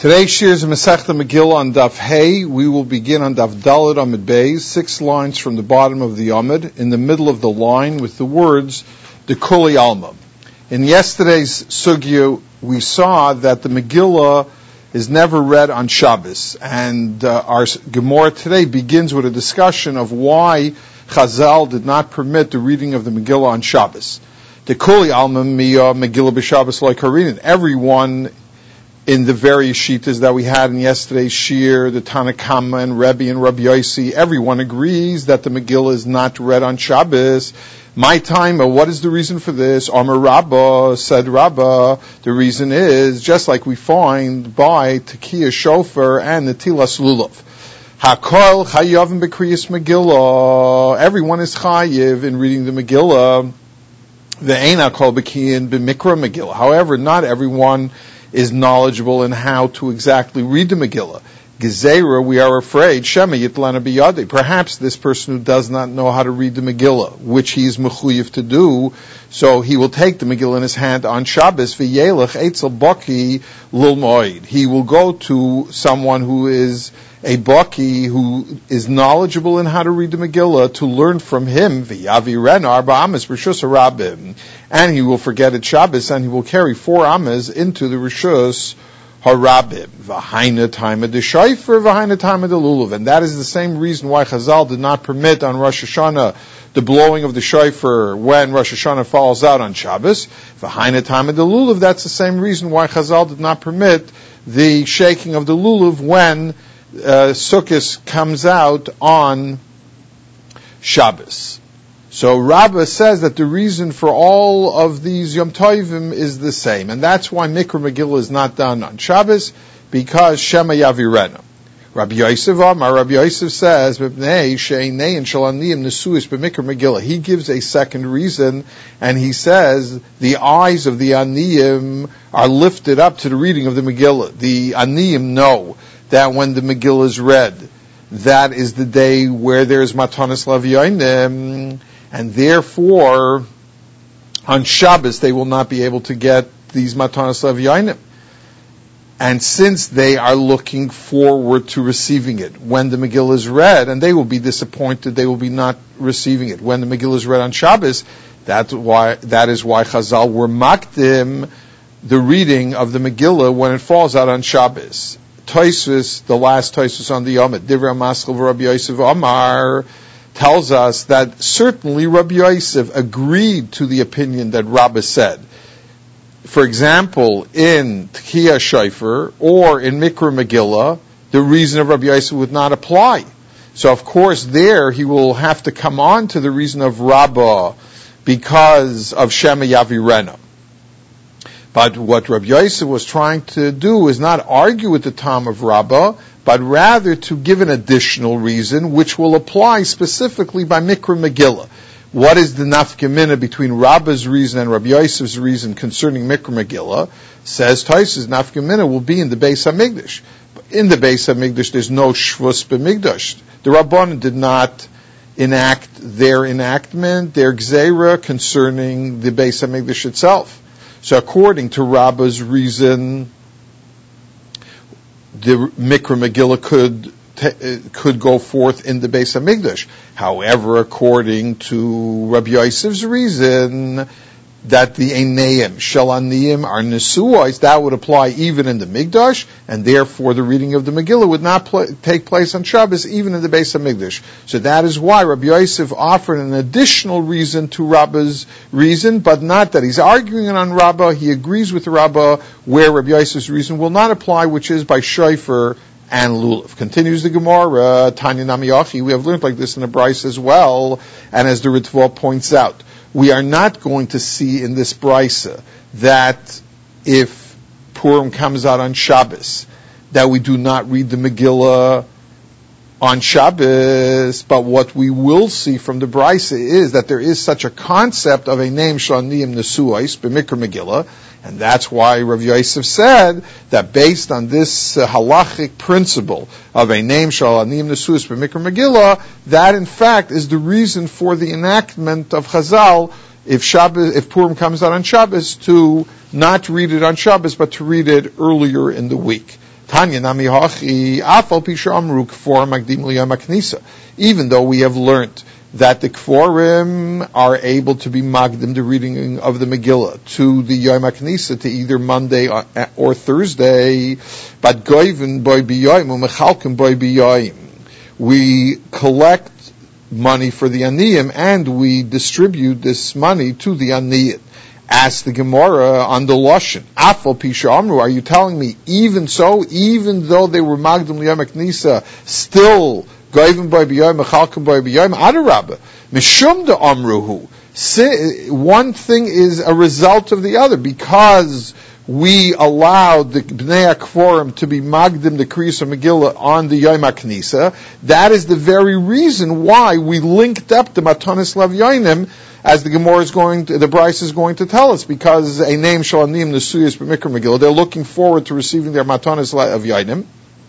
Today's shir is Masechta Megillah on Daf Hey. We will begin on Daf Daled Amud Beis, 6 lines from the bottom of the Amud, in the middle of the line with the words the Kuli Alma. In yesterday's sugya, we saw that the Megillah is never read on Shabbos, and our Gemara today begins with a discussion of why Chazal did not permit the reading of the Megillah on Shabbos. The Kuli Alma Miya Megillah b'Shabbos like Harinin. Everyone in the various shittas that we had in yesterday's shir, the Tanakama and Rebbe and Rabbi Yossi, everyone agrees that the Megillah is not read on Shabbos. My time, what is the reason for this? Amar Rabbah, said Rabbah, the reason is, just like we find by Tekiah Shofar and the Tilas Lulav. Hakol Chayavim B'Kriyas Megillah. Everyone is Chayiv in reading the Megillah. The Eina Kol B'Kiyin B'Mikra Megillah. However, not everyone is knowledgeable in how to exactly read the Megillah. Gezerah, we are afraid, Shema Yitlana Biyadi. Perhaps this person who does not know how to read the Megillah, which he is mechuyev to do, so he will take the Megillah in his hand on Shabbos, v'yelech eitzel baki lil moed. He will go to someone who is a baki, who is knowledgeable in how to read the Megillah, to learn from him, v'yavi ren arba amas b'rishus harabim. And he will forget at Shabbos, and he will carry 4 amas into the rishus harabim. V'haina time of the shofar, v'haina time of the lulav. And that is the same reason why Chazal did not permit on Rosh Hashanah the blowing of the shofar when Rosh Hashanah falls out on Shabbos. V'haina time of the lulav. That's the same reason why Chazal did not permit the shaking of the lulav when Sukkot comes out on Shabbos. So Rabbah says that the reason for all of these Yom Tovim is the same, and that's why Mikra Megillah is not done on Shabbos, because Shema Yavirena. Rabbi Yosef Amar, Rabbi Yosef says, he gives a second reason, and he says the eyes of the Aniyim are lifted up to the reading of the Megillah. The Aniyim know that when the Megillah is read, that is the day where there's Matanas Lavyonim, and therefore, on Shabbos, they will not be able to get these Matanas Lavyonim. And since they are looking forward to receiving it when the Megillah is read, and they will be disappointed, they will be not receiving it when the Megillah is read on Shabbos, that is why Chazal were makdim the reading of the Megillah when it falls out on Shabbos. Tosfos, the last Tosfos on the Yomit, Divrei Maskil Rabbi Yosef Amar, tells us that certainly Rabbi Yosef agreed to the opinion that Rabbah said. For example, in Tekiah Shofar or in Mikra Megillah, the reason of Rabbi Yosef would not apply. So of course there he will have to come on to the reason of Rabbah because of Shema Yavirena. But what Rabbi Yosef was trying to do is not argue with the Tom of Rabbah, but rather to give an additional reason which will apply specifically by Mikra Megillah. What is the nafka mina between Rabbah's reason and Rabbi Yosef's reason concerning Mikra Megillah? Says Tosfos, nafka mina will be in the Beis HaMikdash. In the Beis HaMikdash there's no shvus b'mikdash. The Rabbanan did not enact their enactment, their gzeira concerning the Beis HaMikdash itself. So according to Rabbah's reason, the Mikra Megillah could go forth in the Beis HaMikdash. However, according to Rabbi Yosef's reason, that the Einayim, Shel Aniyim are Nesuos, that would apply even in the Mikdash, and therefore the reading of the Megillah would not take place on Shabbos, even in the Beis HaMikdash. So that is why Rabbi Yosef offered an additional reason to Rabbah's reason, but not that he's arguing on Rabbah. He agrees with Rabbah where Rabbi Yosef's reason will not apply, which is by Shofar and Lulav. Continues the Gemara, Tanya Namiyachi, we have learned like this in the Bryce as well, and as the Ritva points out, we are not going to see in this Brisa that if Purim comes out on Shabbos, that we do not read the Megillah on Shabbos, but what we will see from the Brisa is that there is such a concept of a name Shaniyim Nesuos, b'Mikra Megillah, and that's why Rav Yosef said that based on this halachic principle of a name Shaniyim Nesuos b'Mikra Megillah, that in fact is the reason for the enactment of Chazal, if Purim comes out on Shabbos, to not read it on Shabbos, but to read it earlier in the week. Tanya nami hachi afal pisha amru kfor magdim liyam haknisa. Even though we have learned that the kforim are able to be magdim, the reading of the Megillah, to the Yom HaKnisa, to either Monday or Thursday, but goyven boy b'yoyim u'mechalkim boy b'yoyim. We collect money for the aniyim and we distribute this money to the aniyim. Ask the Gemara on the Lashon. Afal pisha amru, are you telling me even so, even though they were magdim liyam haknisa, still goyven by b'yoyim, mechalkim by b'yoyim, adarabah, mishum de amruhu. One thing is a result of the other, because we allowed the Bnei HaKforim to be magdim the Kriyas Megillah on the Yom HaKnisa. That is the very reason why we linked up the Matanis Lev Yoinim, as the Gemara is the Bryce is going to tell us, because a name Shalanim Nesuyas B'Mikra Megillah, they're looking forward to receiving their Matanis Lev Yoinim.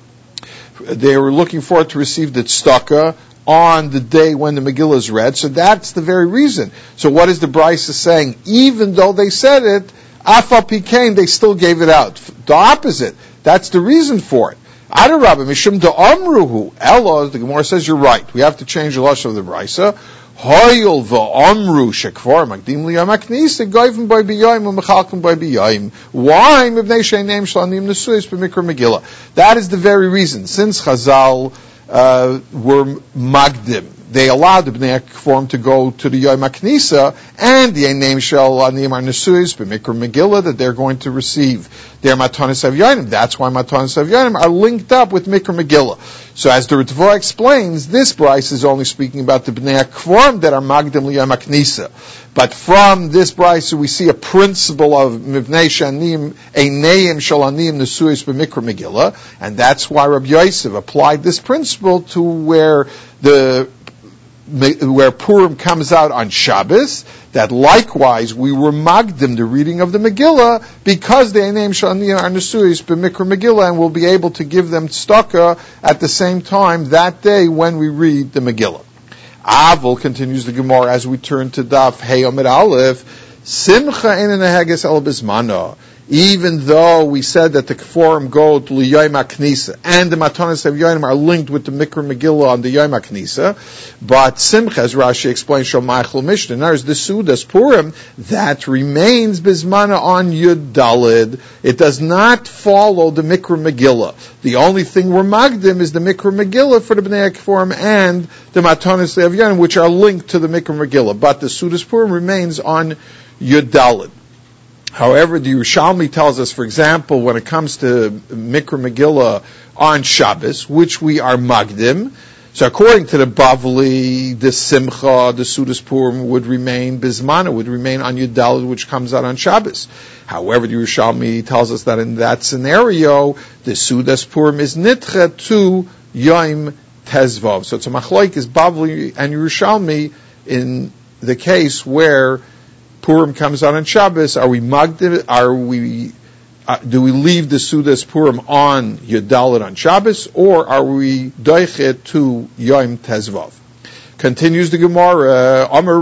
They were looking forward to receive the tzedakah on the day when the Megillah is read. So that's the very reason. So what is the Bryce saying? Even though they said it, Afal Pikain, they still gave it out. The opposite. That's the reason for it. Adarabba, Mishum da Amruhu. Ella, the Gemara says you're right. We have to change the lashon of the Brisa. Hoyel v'amru shekvar magdim liyam haknisa goyven by b'yoyim u'mechalkim by b'yoyim. Why? Mibnei she'neim shalanim nesuyis b'mikra Megillah. That is the very reason. Since Chazal were magdim, they allowed the Bnei HaKforim to go to the Yom HaKnisa, and the name shall anim are nesuyis b'mikra Megillah, that they're going to receive their matanis havyonim. That's why matanis havyonim are linked up with mikra Megillah. So as the Ritva explains, this Bryce is only speaking about the Bnei HaKforim that are magdim liyam haknisa. But from this Bryce we see a principle of mivnei shanim eineim shalanim nesuyis b'mikra Megillah, and that's why Rabbi Yosef applied this principle to where Purim comes out on Shabbos, that likewise we were magdim the reading of the Megillah, because the name Shani are Nesuyis b'Mikra Megillah, and we'll be able to give them tzedakah at the same time that day when we read the Megillah. Avol, continues the Gemara as we turn to Daf Hey Amid Aleph, Simcha eina neheges el bizmano. Even though we said that the Kforim go to Yom HaKnisa and the Matanis Havyonim are linked with the Mikra Megillah on the Yom HaKnisa, but Simcha, as Rashi explains, Shomaichel Mishnah, there's the Sudas Purim that remains Bismana on Yud Dalid. It does not follow the Mikra Megillah. The only thing we're magdim is the Mikra Megillah for the Bnei HaKforim and the Matanis Havyonim, which are linked to the Mikra Megillah, but the Sudas Purim remains on Yud Dalid. However, the Yerushalmi tells us, for example, when it comes to Mikra Megillah on Shabbos, which we are magdim, so according to the Bavli, the Simcha, the Sudas Purim would remain Bismana, would remain on Yud Daled, which comes out on Shabbos. However, the Yerushalmi tells us that in that scenario, the Sudas Purim is nitcha to Yom Tezvav. So it's a machlokes Bavli and Yerushalmi in the case where Purim comes out on Shabbos. Are we magdim? Do we leave the Sudas Purim on Yud Daled on Shabbos, or are we doichet to Yom Tezvav? Continues the Gemara. Amar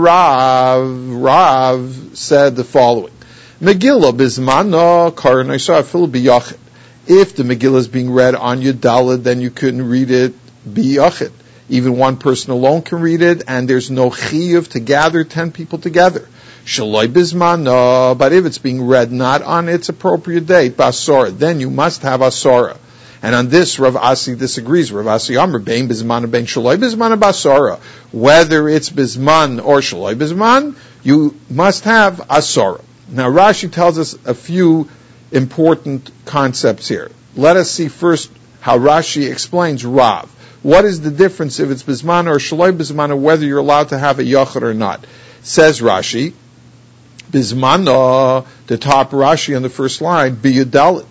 Rav said the following: Megillah bismana karan isafil biyachid. If the Megillah is being read on Yud Daled, then you couldn't read it biyachid. Even one person alone can read it, and there's no chiyuv to gather 10 people together. Shaloi bismana, but if it's being read not on its appropriate date, basora, then you must have asora. And on this, Rav Asi disagrees. Rav Asi Amr, bein bismana, bein shaloi bismana, basora. Whether it's bisman or shaloi bisman, you must have asora. Now Rashi tells us a few important concepts here. Let us see first how Rashi explains Rav. What is the difference if it's bisman or shaloi bisman, or whether you're allowed to have a yachid or not? Says Rashi, Bismana, the top Rashi on the first line, biyudalit.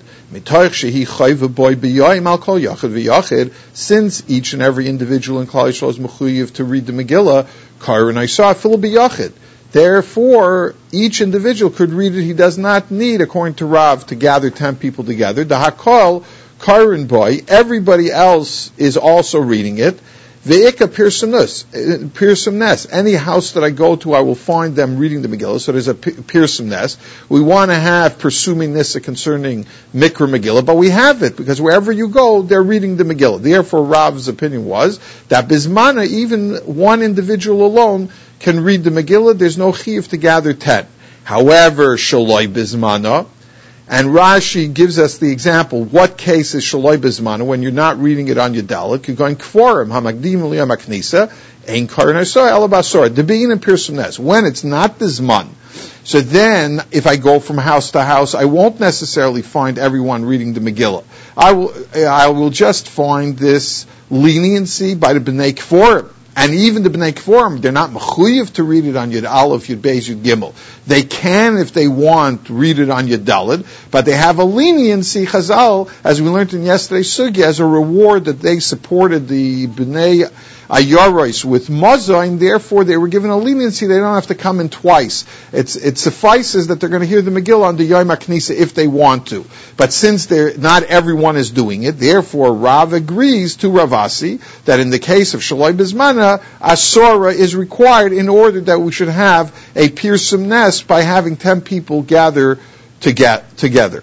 Since each and every individual in Klal Yisrael is mechuyev to read the Megillah, Kairin Isah Phil biyachid. Therefore, each individual could read it. He does not need, according to Rav, to gather 10 people together. The Hakol, Kairin boy, everybody else is also reading it. Ve'ika Pirsum Nes. Any house that I go to, I will find them reading the Megillah. So there's a Pirsum Nes. We want to have Pirsumim Nisa concerning Mikra Megillah, but we have it because wherever you go, they're reading the Megillah. Therefore, Rav's opinion was that Bismana, even one individual alone, can read the Megillah. There's no chiyuv to gather 10. However, Shaloi Bismana, and Rashi gives us the example, what case is Shaloi Bismana, when you're not reading it on your Dalit, you're going Kforim, Hamagdim Liyam Aknisa, Ein Karin Hasoy, Alabasor, Debin and Pirsum Nes. When it's not Bisman, so then, if I go from house to house, I won't necessarily find everyone reading the Megillah. I will just find this leniency by the B'nai Kforim. And even the B'nai Kforim, they're not mechuyev to read it on Yud Aleph, Yud Beis, Yud Gimel. They can, if they want, read it on Yud Daled, but they have a leniency, Chazal, as we learned in yesterday's sugya, as a reward that they supported the B'nai Ayaros with Mazah, and therefore they were given a leniency. They don't have to come in twice. It suffices that they're going to hear the Megillah on the Yom HaKnisa if they want to. But since not everyone is doing it, therefore Rav agrees to Ravasi that in the case of Shaloi Bismana, Asora is required in order that we should have a Pirsum Nes by having 10 people gather together.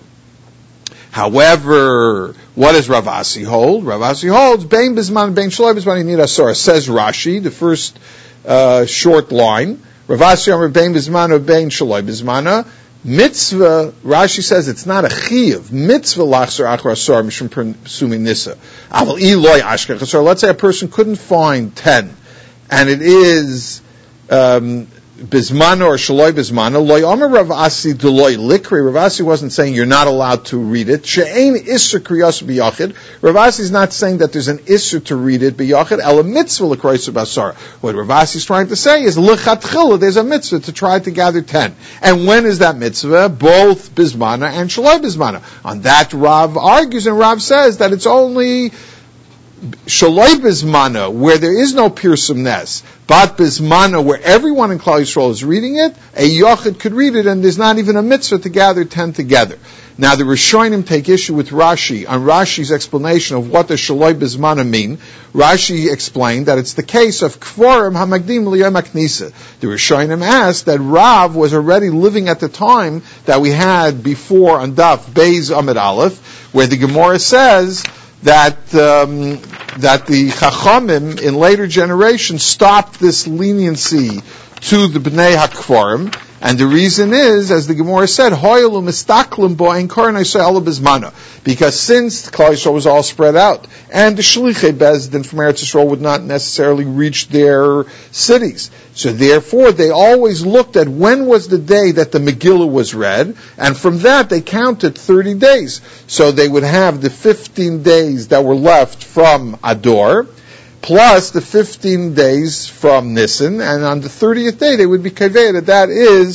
However, what does Ravasi hold? Ravasi holds, Bein Bisman, Bein Shaloi Bisman, you need Asora. Says Rashi, the first short line. Ravasi Omer Bein Bisman, Bein Shaloi Bismana. Mitzvah, Rashi says it's not a chiyuv. Mitzvah lachzor achar asor mishum Pirsumim Nisa. Aval iloi ashkech asor. Let's say a person couldn't find 10, and it is Bismana or Shaloi Bismana. Loi Omer Ravasi deloi likri. Ravasi wasn't saying you're not allowed to read it. She'ein isser kriyas b'yachid. Ravasi is not saying that there's an isser to read it b'yachid. Ela mitzvah l'kroisu basar. What Ravasi is trying to say is l'chatchila. There's a mitzvah to try to gather 10. And when is that mitzvah? Both Bismana and Shaloi Bismana. On that, Rav argues, and Rav says that it's only Shaloi Bismana, where there is no Pirsum Nes, but Bismana, where everyone in Klal Yisrael is reading it, a Yochid could read it, and there's not even a mitzvah to gather 10 together. Now, the Rishonim take issue with Rashi on Rashi's explanation of what does Shaloi Bismana mean. Rashi explained that it's the case of Kforim Hamagdim Liyam Aknisa. The Rishonim asked that Rav was already living at the time that we had before on Daf Beis Amid Aleph, where the Gemara says that the Chachamim in later generations stopped this leniency to the Bnei HaKfarim, and the reason is, as the Gemara said, Hoyelu mistaklim bo ein korin Yisrael bismana, because since Klal Yisrael was all spread out, and the Shlichei Bezdin from Eretz Yisrael would not necessarily reach their cities, so therefore they always looked at when was the day that the Megillah was read, and from that they counted 30 days. So they would have the 15 days that were left from Ador, plus the 15 days from Nisan, and on the 30th day they would be kaveh that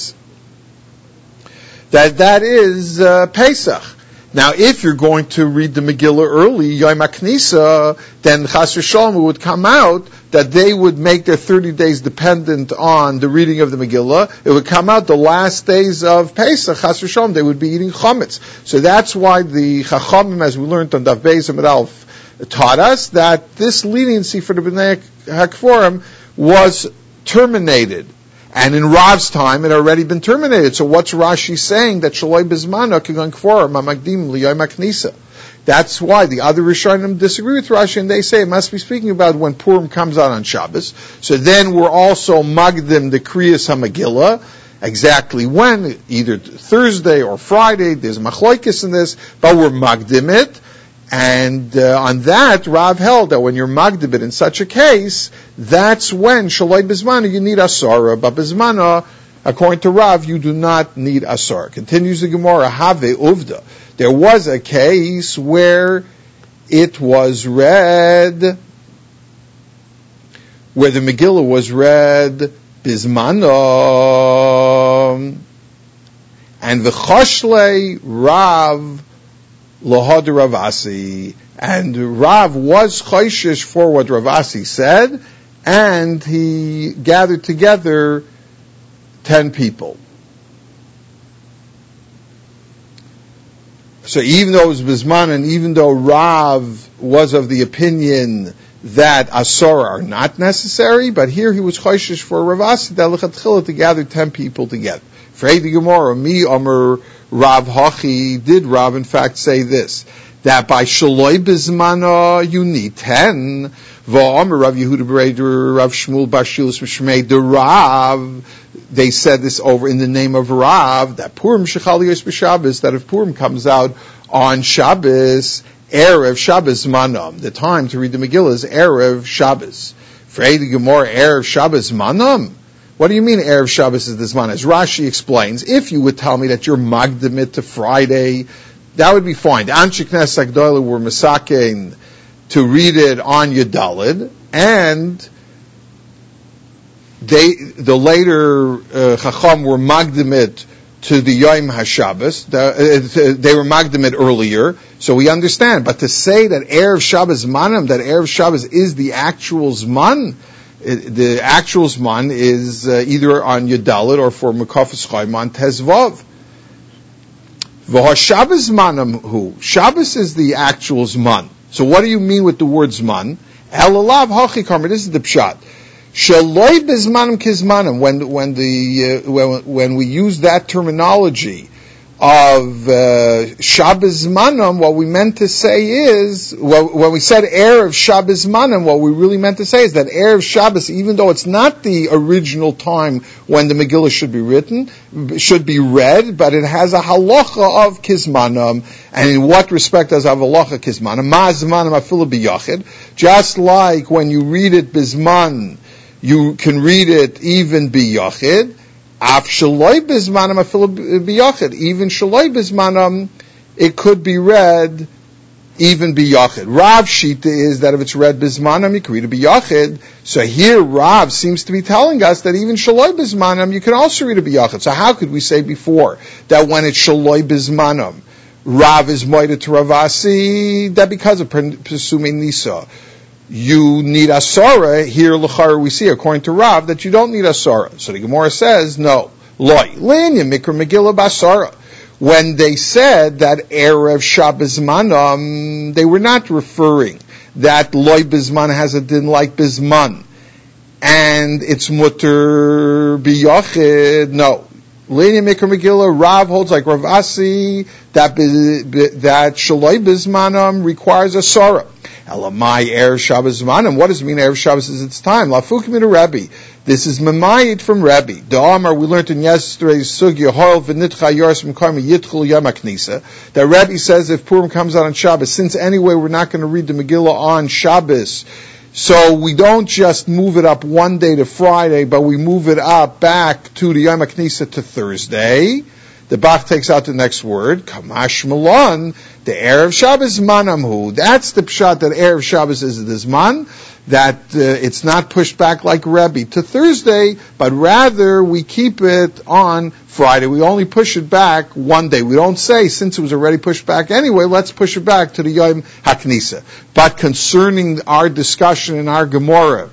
is Pesach. Now, if you're going to read the Megillah early, Yom HaKnisa, then Chas v'Shalom would come out that they would make their 30 days dependent on the reading of the Megillah. It would come out the last days of Pesach, Chas v'Shalom, they would be eating chametz. So that's why the Chachamim, as we learned on Daf Beis Amid Aleph, taught us that this leniency for the Bnei HaKforim was terminated. And in Rav's time, it had already been terminated. So what's Rashi saying? That Shaloi Bismana Kigan Kforim Hamagdim Liyom HaKnisa. That's why the other Rishonim disagree with Rashi, and they say it must be speaking about when Purim comes out on Shabbos. So then we're also Magdim the Kriyas HaMegillah. Exactly when, either Thursday or Friday, there's Machlokes in this, but we're Magdim it. And on that, Rav held that when you're magdibit in such a case, that's when Shaloi Bismana you need Asara, but Bismana, according to Rav, you do not need Asara. Continues the Gemara, Have Uvda. There was a case where it was read, where the Megillah was read Bismana, and the Choshlei Rav Lahad Ravasi, and Rav was choishish for what Ravasi said, and he gathered together 10 people. So even though it was Bisman, and even though Rav was of the opinion that Asora are not necessary, but here he was choishish for Rav Asi that lechatchila to gather 10 people together. Frei the Gemara, mi Omer Rav Hachi, did Rav in fact say this, that by Shaloi Bizmana you need 10, V'Omer Rav Yehuda Bereder, Rav Shmuel Bashilus Mishmei the Rav, they said this over in the name of Rav, that Purim Shechal Yos b'Shabbos, that if Purim comes out on Shabbos, Erev Shabbos Manam, the time to read the Megillah is Erev Shabbos. Frei the Gemara, Erev Shabbos Manam? What do you mean Erev Shabbos is this man? As Rashi explains, if you would tell me that you're Magdamit to Friday, that would be fine. The Anshe Knesset Agdolah were Masakein to read it on Yudalid, and the later Chacham were Magdamit to the Yom HaShabbos. They were Magdamit earlier, so we understand. But to say that Erev Shabbos Manam, that Erev Shabbos is the actual Zman, the actual Zman is either on Yudalid or for Mekafos Chaim on Tezvav. V'ha-Shabbos Manam hu. Shabbos is the actual Zman. So what do you mean with the word Zman? Elalav hachi karma. This is the pshat. Shaloi bezmanim kizmanim. When we use that terminology of Shabbos Manam, what we meant to say is, when we said Erev Shabbos Manam, what we really meant to say is that Erev Shabbos, even though it's not the original time when the Megillah should be written, should be read, but it has a halacha of Kizmanam. And in what respect does it have a halacha Kizmanam? Ma Zmanam afilu b'yachid. Just like when you read it Bizman, you can read it even b'yachid. Af shaloi bizmanam afilu b'yachid. Even shaloi bizmanam, it could be read even b'yachid. Rav Shita is that if it's read bizmanam, you can read it b'yachid. So here Rav seems to be telling us that even shaloi bizmanam, you can also read it b'yachid. So how could we say before that when it's shaloi bizmanam, Rav is moida to Rav Asi, that because of presuming Nisa, you need Asara. Here, L'chara, we see, according to Rav, that you don't need Asara. So the Gemara says, no. Loi. Linya Mikra Megillah Basara. When they said that Erev Shabbos Manam, they were not referring that Loi Bizman has a din like Bizman. And it's Mutter B'Yachid. No. Linya Mikra Megillah, Rav holds like Rav Asi, that Shaloi Bizmanam requires Asara. Elamai Erev Shabbos Zmanim. What does it mean Erev Shabbos is its time? Lafukim to Rebbe. This is Mamayit from Rebbe. The Amar we learned in yesterday's Sugya Hoil v'nitcha Yoris Mkarmi Yitchul Yom HaKnisa. That Rebbe says if Purim comes out on Shabbos, since anyway we're not going to read the Megillah on Shabbos, so we don't just move it up one day to Friday, but we move it up back to the Yom HaKnisa to Thursday. The Bach takes out the next word, Kamash Malon, the Erev Shabbos Manamhu. That's the pshat that Erev Shabbos is the Zman, that it's not pushed back like Rebbe to Thursday, but rather we keep it on Friday. We only push it back one day. We don't say, since it was already pushed back anyway, let's push it back to the Yom HaKnisa. But concerning our discussion in our Gemara,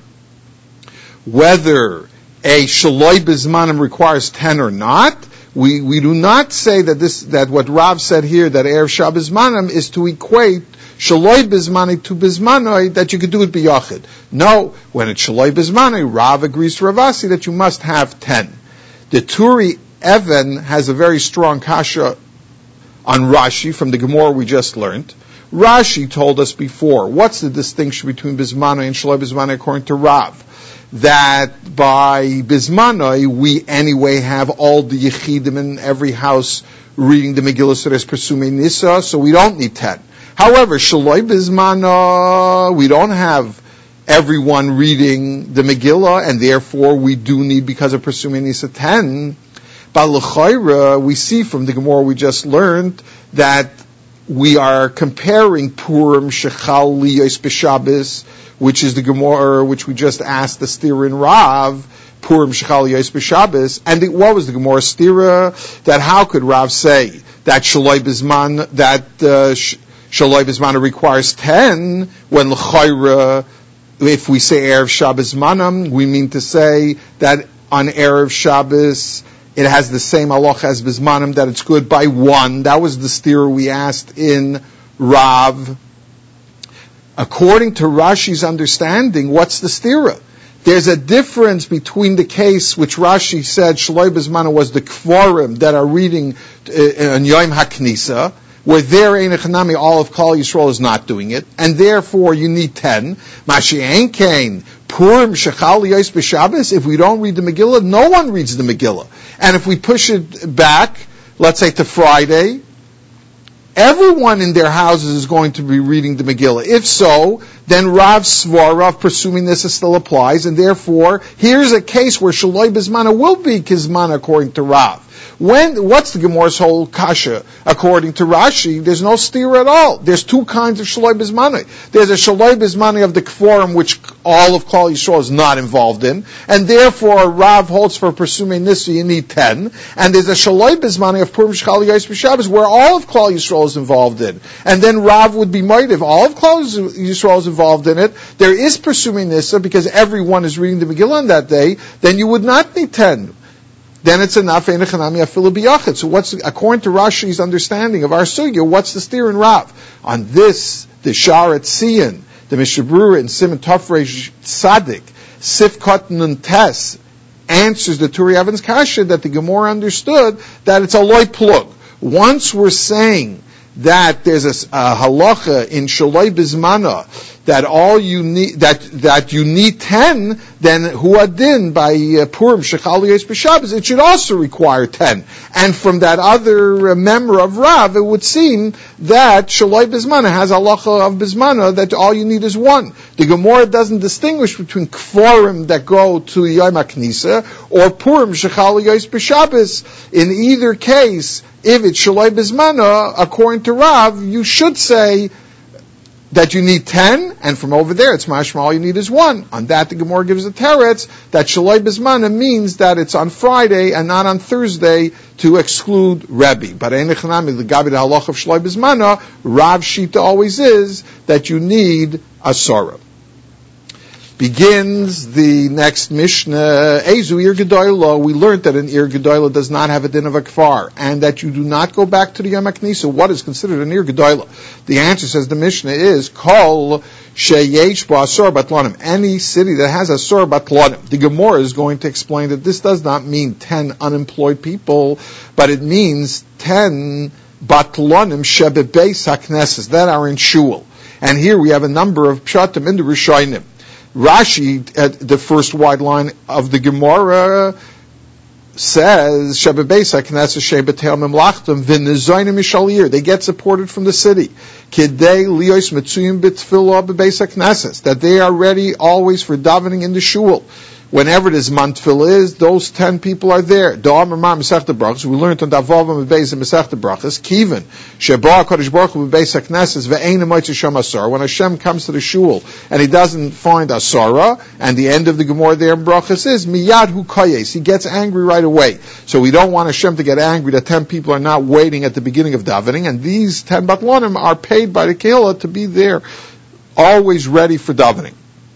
whether a Shaloi Bizmanim requires 10 or not, we do not say that what Rav said here, that Erev Shabbos Manam, is to equate Shaloi Bizmani to Bizmanoi, that you could do it b'yachid. No, when it's Shaloi Bizmani, Rav agrees to Rav Asi that you must have 10. The Turi Evan has a very strong kasha on Rashi from the Gemara we just learned. Rashi told us before, what's the distinction between Bizmanoi and Shaloi Bizmani according to Rav? That by Bizmanoi, we anyway have all the Yechidim in every house reading the Megillah, so there's Persumei Nisa, so we don't need 10. However, Shaloi Bizmanoi, we don't have everyone reading the Megillah, and therefore we do need, because of Persumei Nisa, 10. But L'chayra, we see from the Gemara we just learned that we are comparing Purim Shechal Liyos B'Shabbos, which is the Gemara which we just asked the Stira in Rav, Purim Shechal Liyos B'Shabbos, and what was the Gemara Stira? That how could Rav say that Shaloi Bizman, Shaloi Bizman requires 10, when L'chayra, if we say Erev Shabbos Manam, we mean to say that on Erev Shabbos, it has the same halacha as Bizmanim, that it's good by one. That was the steer we asked in Rav. According to Rashi's understanding, what's the stira? There's a difference between the case which Rashi said Shaloi Bizmana was the Kvarim that are reading on Yom HaKnisa, where there Ein Echanami, all of Klal Yisrael is not doing it, and therefore you need 10. Mashi Ein Kain, Purim Shechal Yos B'Shabbos, if we don't read the Megillah, no one reads the Megillah. And if we push it back, let's say to Friday, everyone in their houses is going to be reading the Megillah. If so, then Rav Svara, presuming this still applies, and therefore, here's a case where Shaloi Bizmana will be Kizmana according to Rav. What's the Gemara's whole kasha? According to Rashi, there's no steer at all. There's two kinds of Shaloi Bizmana. There's a Shaloi Bizmana of the Kforim, which all of Klal Yisrael is not involved in, and therefore Rav holds for Presumei Nisa you need 10. And there's a Shaloi Bizmana of Purim Shechal Yos B'Shabbos, where all of Klal Yisrael is involved in. And then Rav would be might if all of Klal Yisrael is involved in it. There is Presumei Nisa because everyone is reading the Megillah on that day. Then you would not need 10. Then it's enough. So what's, according to Rashi's understanding of our sugya, what's the steer in Rav? On this, the Sharet Tzion, the Mishnah Berurah in Simon Tafresh Tzadik, Sifkat Nun Tes, answers the Turi Evan's kasha that the Gemara understood that it's a loy plug. Once we're saying that there's a halacha in Shaloi Bizmana that all you need that you need 10, then huadin by Purim Shechal Yos B'Shabbos, it should also require 10. And from that other member of Rav, it would seem that Shaloi Bizmana has halacha of Bizmana that all you need is 1. The Gemara doesn't distinguish between kforim that go to Yom HaKnisa or Purim Shechal Yos B'Shabbos. In either case, if it's Shaloi Bizmana, according to Rav, you should say that you need 10, and from over there it's mashma all you need is 1. On that the Gemara gives a teretz that Shaloi Bizmana means that it's on Friday and not on Thursday to exclude Rebbe. But Ein Echanami, the Gabi the halach of Shaloi Bizmana, Rav Shita always is that you need a sorrow. Begins the next Mishnah, Ezu Ir Gedoyla. We learned that an Ir Gedoyla does not have a din of a kfar, and that you do not go back to the Yom HaKnisa. What is considered an Ir Gedoyla? The answer, says the Mishnah, is Kol Sheyesh Bo Asor Batlonim. Any city that has Asor Batlonim. The Gemara is going to explain that this does not mean 10 unemployed people, but it means 10 Batlonim Shebebeis HaKnesses that are in shul. And here we have a number of pshatim in the Rishonim. Rashi, at the first wide line of the Gemara, says, Shebebeis HaKnesses Shebetel Memlachtim V'Nezoynim Mishalir. They get supported from the city. Kidei Lios Metzuyim B'Tfilah B'Beis HaKnesses. That they are ready always for davening in the shul. Whenever this mantfil is, those 10 people are there. Da'amar ma Masechta Brachas. We learned on Davavam Beis and Masechta Brachas. Kivan Sheba Kodesh Baruch Hu Beis HaKnesses ve'ein Moitzi Shem Asar. When Hashem comes to the shul and he doesn't find Asara, and the end of the Gemara there in Brachas is Miyad Hu Kayes. He gets angry right away. So we don't want Hashem to get angry that 10 people are not waiting at the beginning of davening, and these 10 Batlonim are paid by the Kehillah to be there, always ready for davening.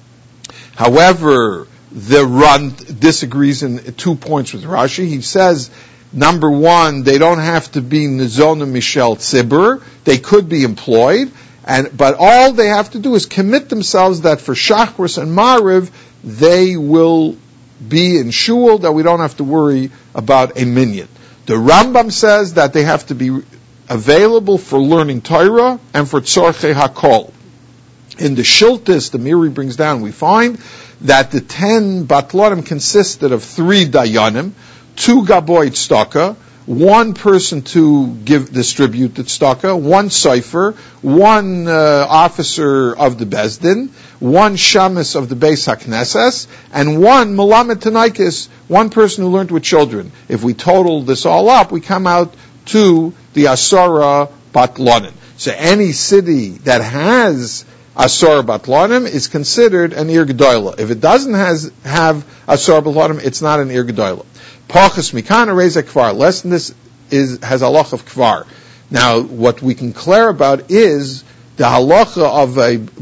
However, the Ran disagrees in 2 points with Rashi. He says, number one, they don't have to be Nizona Michel Tzibur. They could be employed, but all they have to do is commit themselves that for Shachris and Mariv, they will be in shul, that we don't have to worry about a minyan. The Rambam says that they have to be available for learning Torah and for Tzorchei HaKol. In the Shiltis, the Miri brings down, we find that the 10 Batlonim consisted of 3 Dayanim, 2 Gaboy Tzedakah, 1 person to distribute the tzedakah, 1 Sefer, 1 officer of the Bezdin, 1 Shamus of the Beis HaKnesses, and 1 Melamed Tanaikis, 1 person who learned with children. If we total this all up, we come out to the Asara Batlonim. So any city that has Asar Batlonim is considered an Ir Gedoyla. If it doesn't have Asar Batlonim, it's not an Ir Gedoyla. Pachas Mikana Reza Kvar. Less than this has halach of Kvar. Now, what we can clear about is the halacha of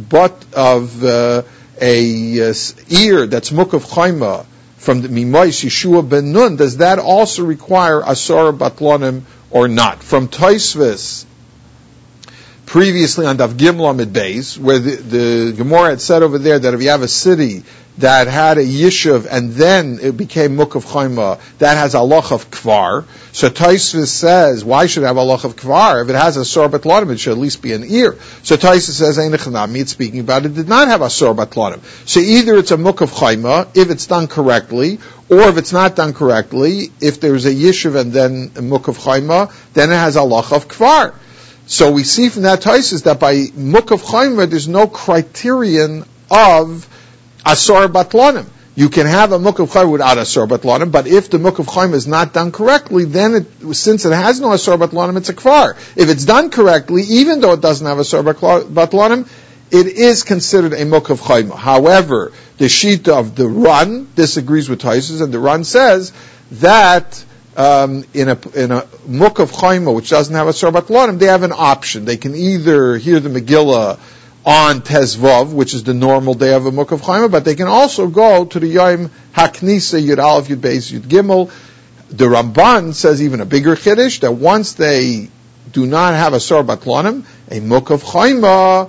a ear that's Mukav Chayma from the Mimois Yeshua Ben Nun. Does that also require Asar Batlonim or not? From Tosfos, previously on Daf Gimel Amid Beis, where the Gemara had said over there that if you have a city that had a yishuv and then it became Muk of Chayma, that has a halach of kvar. So Tosfos says, why should it have a halach of kvar? If it has a Asor Batlanim, it should at least be an ear. So Tosfos says, it's speaking about it did not have a Asor Batlanim. So either it's a Muk of Chayma, if it's done correctly, or if it's not done correctly, if there's a yishuv and then a Muk of Chayma, then it has a halach of kvar. So we see from that Tosfos that by Muk of Chayma, there's no criterion of Asor Batlanim. You can have a Muk of Chayma without Asor Batlanim, but if the Muk of Chayma is not done correctly, then since it has no Asor Batlanim, it's a Kvar. If it's done correctly, even though it doesn't have Asor Batlanim, it is considered a Muk of Chayma. However, the Shita of the Ran disagrees with Tosfos, and the Ran says that in a Muk of Chayma, which doesn't have Asor Batlanim, they have an option. They can either hear the Megillah on Tezvav, which is the normal day of a Muk of Chayma, but they can also go to the Yom HaKnisa, Yud Aleph, Yud Beis, Yud Gimel. The Ramban says even a bigger Chiddush, that once they do not have Asor Batlanim, a Muk of Chayma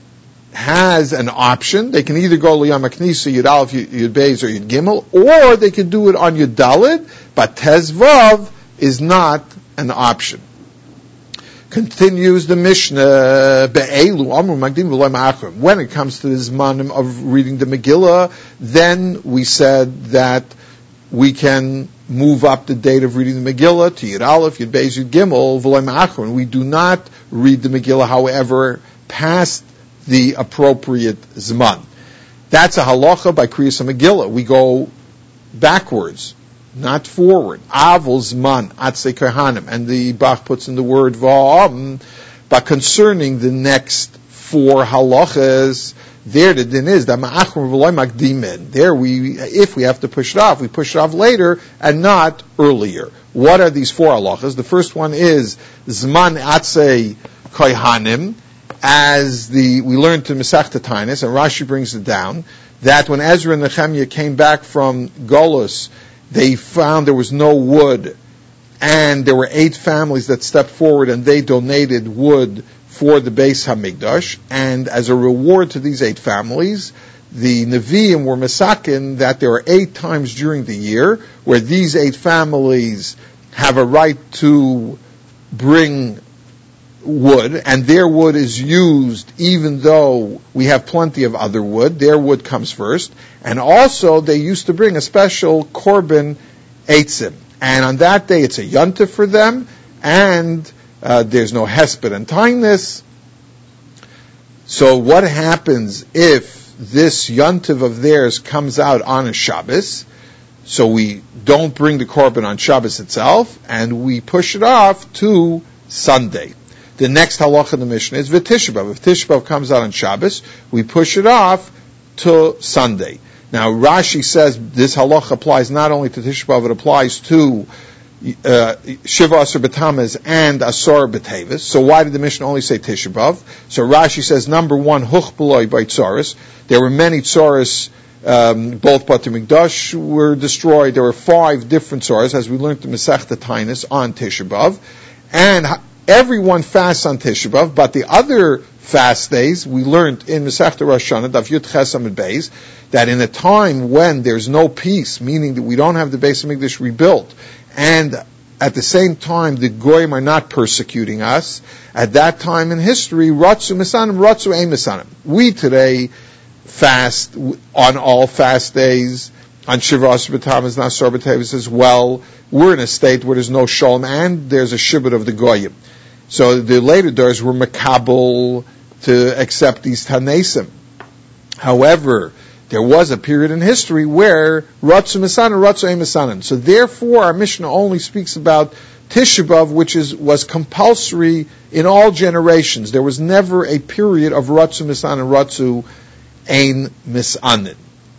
has an option. They can either go to Yom HaKnisa, Yud Aleph, Yud Beis, or Yud Gimel, or they can do it on Yud Daled, but Tezvav is not an option. Continues the Mishnah, when it comes to the Zmanim of reading the Megillah, then we said that we can move up the date of reading the Megillah to Yud Aleph, Yud Beis, Yud Gimel, we do not read the Megillah, however, past the appropriate Zman. That's a halacha by Kriyas Megillah. We go backwards, not forward. Avol Zman Atzei Kohanim, and the Bach puts in the word Va'am. But concerning the next four halachas, there the din is that Ma'achrim V'loy Makdimin. There if we have to push it off, we push it off later and not earlier. What are these four halachas? The first one is Zman Atzei Kohanim, as we learned to Masechta Taanis, and Rashi brings it down, that when Ezra and Nehemiah came back from Golus, they found there was no wood, and there were 8 families that stepped forward and they donated wood for the Beis Hamikdash, and as a reward to these 8 families, the Nevi'im were masakin that there are 8 times during the year where these 8 families have a right to bring wood, and their wood is used even though we have plenty of other wood. Their wood comes first. And also they used to bring a special korban eitzim. And on that day it's a yontif for them, and there's no hesped and tainus. So what happens if this yontif of theirs comes out on a Shabbos? So we don't bring the korban on Shabbos itself, and we push it off to Sunday. The next halacha in the Mishnah is V'Tisha B'Av. If Tisha B'Av comes out on Shabbos, we push it off to Sunday. Now Rashi says this halacha applies not only to Tisha B'Av, it applies to Shiva Asor B'Tamuz and Asor B'Tevis. So why did the Mishnah only say Tisha B'Av? So Rashi says, number one, Huch B'Loi by Tzoros. There were many Tzoros, both Bati Mikdash were destroyed. There were 5 different Tzoros, as we learned in Masechta Taanis on Tisha B'Av. And everyone fasts on Tisha B'Av, but the other fast days, we learned in Masechta Rosh Hashanah, Daf Yud Ches Amud Beis, that in a time when there's no peace, meaning that we don't have the Beis Hamikdash rebuilt, and at the same time the Goyim are not persecuting us, at that time in history, Ratzu Misanim, Ratzu Ein Misanim. We today fast on all fast days, on Shiva Asor B'Tamuz and Asor B'Tevis as well. We're in a state where there's no Shalom, and there's a Shibbut of the Goyim. So the later doors were makabel to accept these Tanesim. However, there was a period in history where Ratzu Misanim, Ratzu Ein Misanim. So therefore, our Mishnah only speaks about Tisha B'Av, which was compulsory in all generations. There was never a period of Ratzu Misanim, Ratzu Ein Misanim.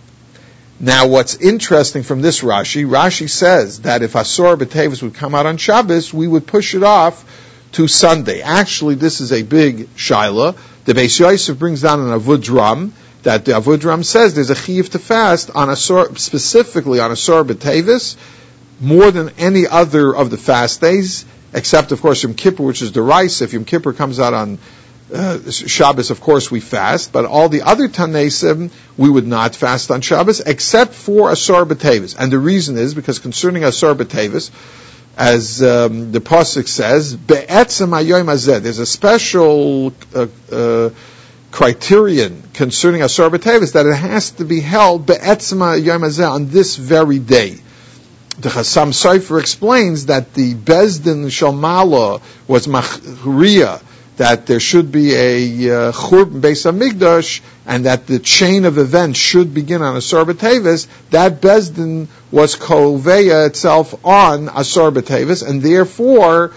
Now, what's interesting from this Rashi says that if Asor B'Tevis would come out on Shabbos, we would push it off to Sunday. Actually, this is a big shaila. The Beis Yosef brings down an Avudram, that the Avudram says there's a chiyuv to fast on Asor, specifically on Asor B'Tevis, more than any other of the fast days, except, of course, Yom Kippur, which is the rice. If Yom Kippur comes out on Shabbos, of course, we fast, but all the other Tanesim, we would not fast on Shabbos, except for Asar B'Tevis. And the reason is because concerning Asar B'Tevis, as the Pasuk says, Be'etzem hayoim hazeh, there's a special criterion concerning Asar B'Tevis that it has to be held Be'etzem hayoim hazeh, on this very day. The Chassam Sofer explains that the Bezdin Shalmala was Machriya, that there should be a Churban Beis HaMikdash, and that the chain of events should begin on Asar B'Tevis. That Bezdin was Koveya itself on Asar B'Tevis, and therefore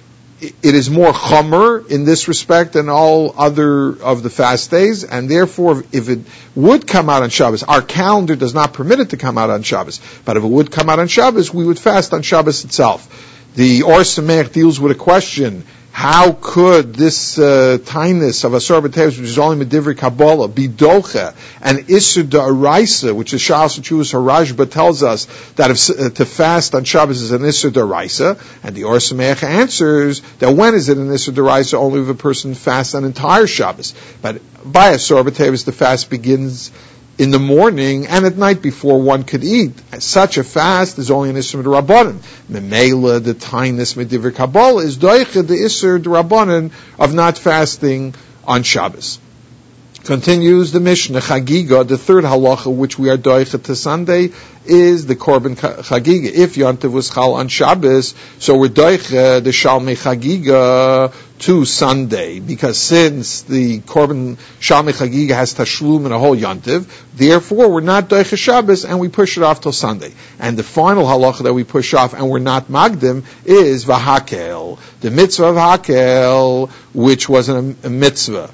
it is more Chomer in this respect than all other of the fast days, and therefore if it would come out on Shabbos, our calendar does not permit it to come out on Shabbos, but if it would come out on Shabbos, we would fast on Shabbos itself. The Or Sameach deals with a question: how could this tinus of Asar B'Tevis, which is only Medivri Kabbalah, be docha, and Isur D'Oraisa, which is Shas Chuvas Harashba tells us that if, to fast on Shabbos is an Isur D'Oraisa, and the Or Sameach answers that when is it an Isur D'Oraisa? Only if a person fasts an entire Shabbos. But by Asar B'Tevis, the fast begins in the morning and at night before one could eat. Such a fast is only an Isur D'Rabbanan. Memela, the tinus Medivri Kabbalah, is doicha the Isur D'Rabbanan of not fasting on Shabbos. Continues the Mishnah, Chagiga, the third halacha which we are doicha to Sunday, is the Korban Chagiga. If Yontiv was Chal on Shabbos, so we're doicha the Shalmei Chagiga to Sunday, because since the Korban Shalmei Chagiga has Tashlum and a whole Yontiv, therefore we're not doicha Shabbos and we push it off till Sunday. And the final halacha that we push off and we're not Magdim is Vahakel, the mitzvah of Hakel, which was a mitzvah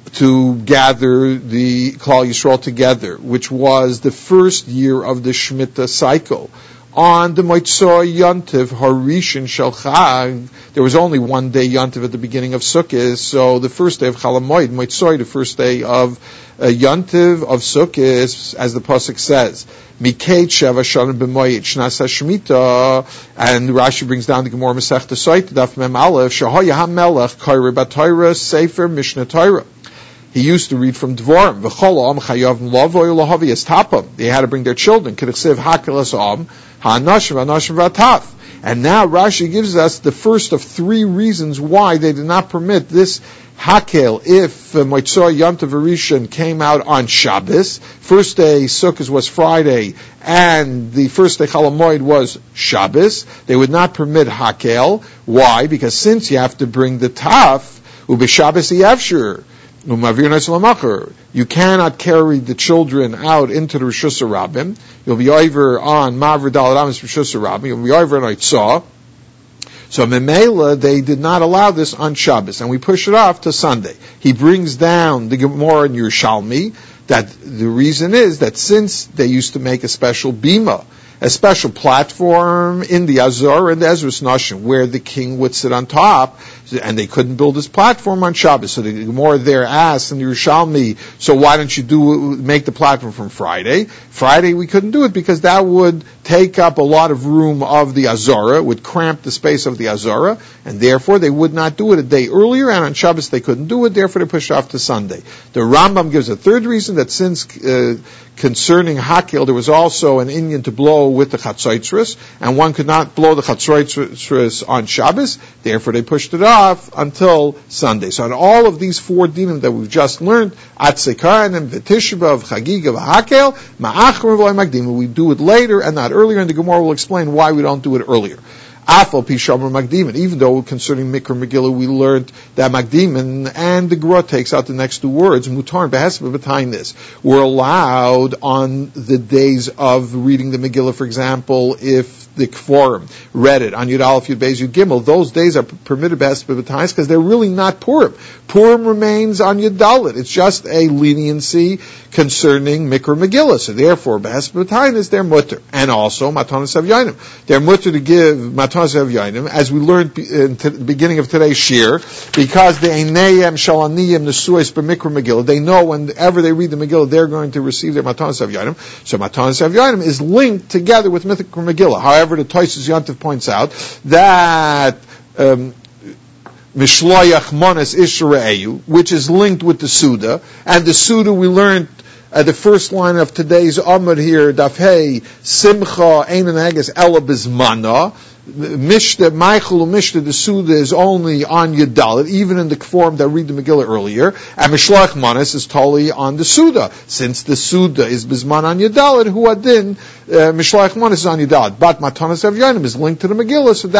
to gather the Klal Yisrael together, which was the first year of the Shemitah cycle. On the Motzoi Yontiv Harishin Shel Chag, there was only one day Yontiv at the beginning of Sukkot, so the first day of Chol HaMoed, Motzoi, the first day of Yontiv of Sukkot, as the Pasuk says, Mikei Sheva Shanim B'Moed Shnas HaShemitah, and Rashi brings down the Gemara Masechta Sot, Daf Mem Aleph, Shahaya HaMelech, Kaira B'Torah, Sefer Mishnah Torah. He used to read from Dvorim. V'chol am chayav lavoy lahavi estapam. They had to bring their children. K'dechsev hakelas am ha'anashim v'ataf. And now Rashi gives us the first of three reasons why they did not permit this hakel if Motzoi Yontiv Rishon came out on Shabbos. First day Sukkot was Friday, and the first day Chol HaMoed was Shabbos. They would not permit hakel. Why? Because since you have to bring the taf, u'b'Shabbos yavshur. You cannot carry the children out into the Rishus HaRabim. You'll be over on Mavr Daled Amos Rishus HaRabim. You'll be over on Eitzah. So Memela, they did not allow this on Shabbos, and we push it off to Sunday. He brings down the Gemara in Yerushalmi that the reason is that since they used to make a special bima, a special platform in the Azor and the Ezras Nashim, where the king would sit on top, and they couldn't build this platform on Shabbos. So the Gemara there asked in the Yerushalmi, so why don't you make the platform from Friday? Friday we couldn't do it because that would take up a lot of room of the Azora, would cramp the space of the Azora, and therefore they would not do it a day earlier, and on Shabbos they couldn't do it, therefore they pushed off to Sunday. The Rambam gives a third reason, that since concerning Hakel, there was also an Inyan to blow with the Chatzaitzris, and one could not blow the Chatzaitzris on Shabbos, therefore they pushed it off until Sunday. So on all of these four dinim that we've just learned, Atzekanim, V'Tishba, V'Chagiga, V'Hakel, Ma'achrim V'Loi Magdim, we do it later and not earlier, and the Gemara will explain why we don't do it earlier. Afal Pishamar Magdimin, even though concerning Mikra Megillah we learned that Magdimin, and the Gemara takes out the next two words, Mutar and Behesba B'Tainis, were allowed on the days of reading the Megillah, for example, if the Kforim read it on Yud Aleph, Yud Beis, Yud Gimel, those days are permitted Behesba B'Tainis because they're really not Purim. Purim remains on Yud Dalet. It's just a leniency concerning Mikra Megillah. So therefore, Behesba B'Tainis, they're mutter. And also, Matanas Havyanim. They're mutter to give Matanas Havyanim, as we learned in the beginning of today's shir, because the Einayim Shalaniyim Nesuais B'Mikra Megillah, they know whenever they read the Megillah, they're going to receive their Matanas Havyanim. So Matanas Havyanim is linked together with Mikra Megillah. However, the Tosfos Yontif points out that Mishloyach Monas Isra'eu, which is linked with the Suda. And the Suda we learned at the first line of today's Amud here, Daf Hey, Simcha Einan Haggis Ela Bizmana. Mishta, Michael Mishta, the Suda is only on Yadalit, even in the form that read the Megillah earlier. And Mishlach Manas is totally on the Suda. Since the Suda is Bizman on Yadalit, Huadin, Mishlach Manas is on Yadalit. But Matanas Avyanim is linked to the Megillah, so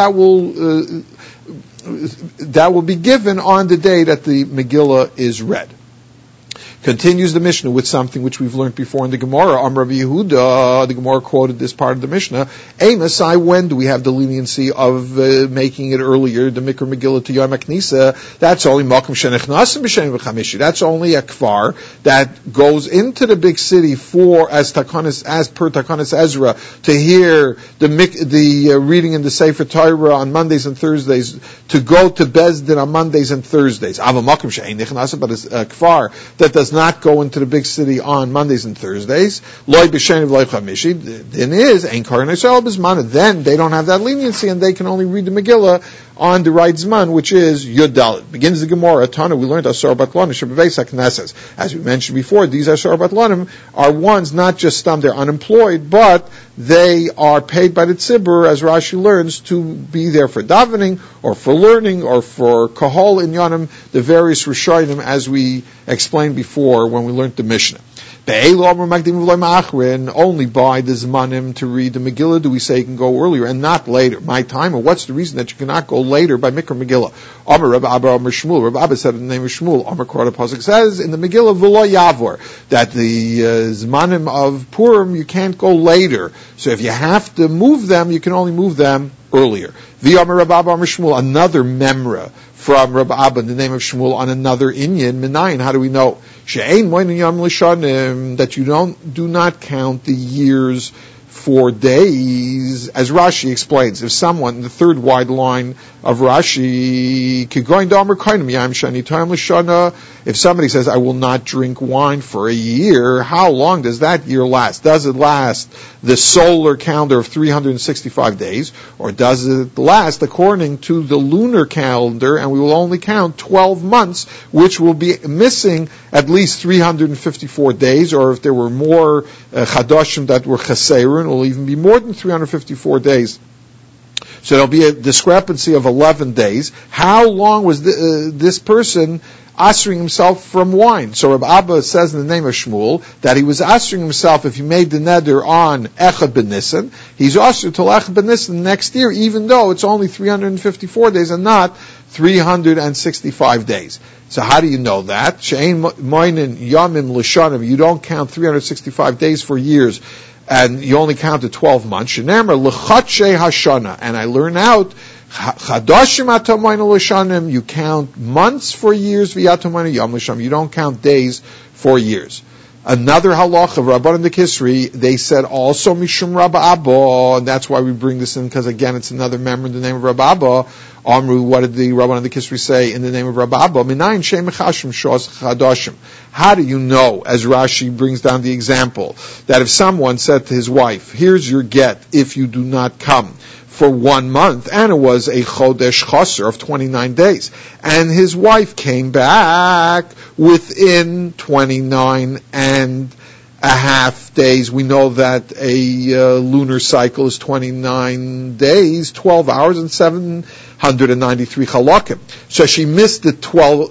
that will be given on the day that the Megillah is read. Continues the Mishnah with something which we've learned before in the Gemara. Amar Rabbi Yehuda, the Gemara quoted this part of the Mishnah. Emasai, when do we have the leniency of making it earlier, the Mikra Megillah to Yom HaKnisa? That's only Makom Shenechnasim B'Shem V'Chamishi. That's only a kfar that goes into the big city as per Takanis Ezra, to hear the reading in the Sefer Torah on Mondays and Thursdays, to go to Bezdin on Mondays and Thursdays. Ava Makom Shenechnasim, but it's a kfar that does not go into the big city on Mondays and Thursdays. Loy b'sheni v'loy chamishi. Then then they don't have that leniency, and they can only read the Megillah on the right zman, which is Yud Dalet. Begins the Gemara. Tana, we learned Asar Batlanim Shebeveis HaKnesses. As we mentioned before, these Asar Batlanim are ones not just they're unemployed, but they are paid by the tzibur, as Rashi learns, to be there for davening, or for learning, or for kahol inyanim, the various rishonim, as we explained before when we learned the Mishnah. Only by the Zmanim to read the Megillah do we say you can go earlier and not later. My time, or what's the reason that you cannot go later by Mikra Megillah? Amar Rabbi Abba, Amar Shmuel. Rabbi Abba said in the name of Shmuel. Amar Korah Pasuk says in the Megillah V'lo Yavor that the Zmanim of Purim you can't go later. So if you have to move them, you can only move them earlier. V'Amar Rabbi Abba, Amar Shmuel, another memra from Rabbi Abba in the name of Shmuel on another inyan, Minayin. How do we know? She'ein moinin yom l'shanim, that you do not count the years for days, as Rashi explains. If someone, the third wide line of Rashi, if somebody says, I will not drink wine for a year, how long does that year last? Does it last the solar calendar of 365 days, or does it last according to the lunar calendar, and we will only count 12 months, which will be missing at least 354 days, or if there were more chadashim that were chaserin, it will even be more than 354 days. So there'll be a discrepancy of 11 days. How long was this person answering himself from wine? So Rabbi Abba says in the name of Shmuel that he was answering himself if he made the neder on Echad Ben Nisan. He's answered till Echad Ben Nisan next year, even though it's only 354 days and not 365 days. So how do you know that? She'ein moinin yamim l'shanim. You don't count 365 days for years, and you only count the 12 months. Shenemar l'chatshei hashana. And I learn out chadashim atamayna l'shanim. You count months for years. V'yatamayna yom l'shanim. You don't count days for years. Another halach of Rabbanan de Kisri, they said also Mishum Rabba Abba, and that's why we bring this in, because again it's another member in the name of Rabba Abba. Amru, what did the Rabbanan de Kisri say in the name of Rabba Abba? Minayin Shem Chashim Shos Chadashim. How do you know, as Rashi brings down the example, that if someone said to his wife, here's your get if you do not come for 1 month, and it was a chodesh chaser of 29 days, and his wife came back within 29 and a half days. We know that a lunar cycle is 29 days, 12 hours, and 793 chalakim. So she missed the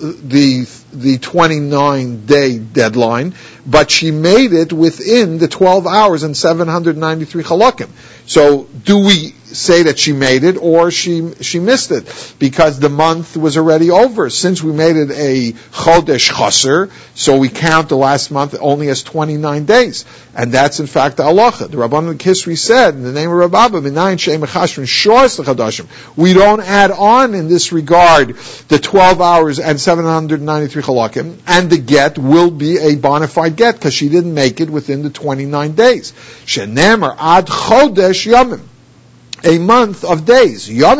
29-day deadline, but she made it within the 12 hours and 793 chalakim. So do we say that she made it, or she missed it, because the month was already over? Since we made it a chodesh chaser, so we count the last month only as 29 days, and that's in fact the halacha. The Rabbanan Kisri said in the name of Rabbi Abba, Minayin She'ein Mechashrin Shos L'Chadashim. We don't add on in this regard the 12 hours and 793 chalakim, and the get will be a bona fide get because she didn't make it within the 29 days. Shenemar ad chodesh yamim. a month of days. What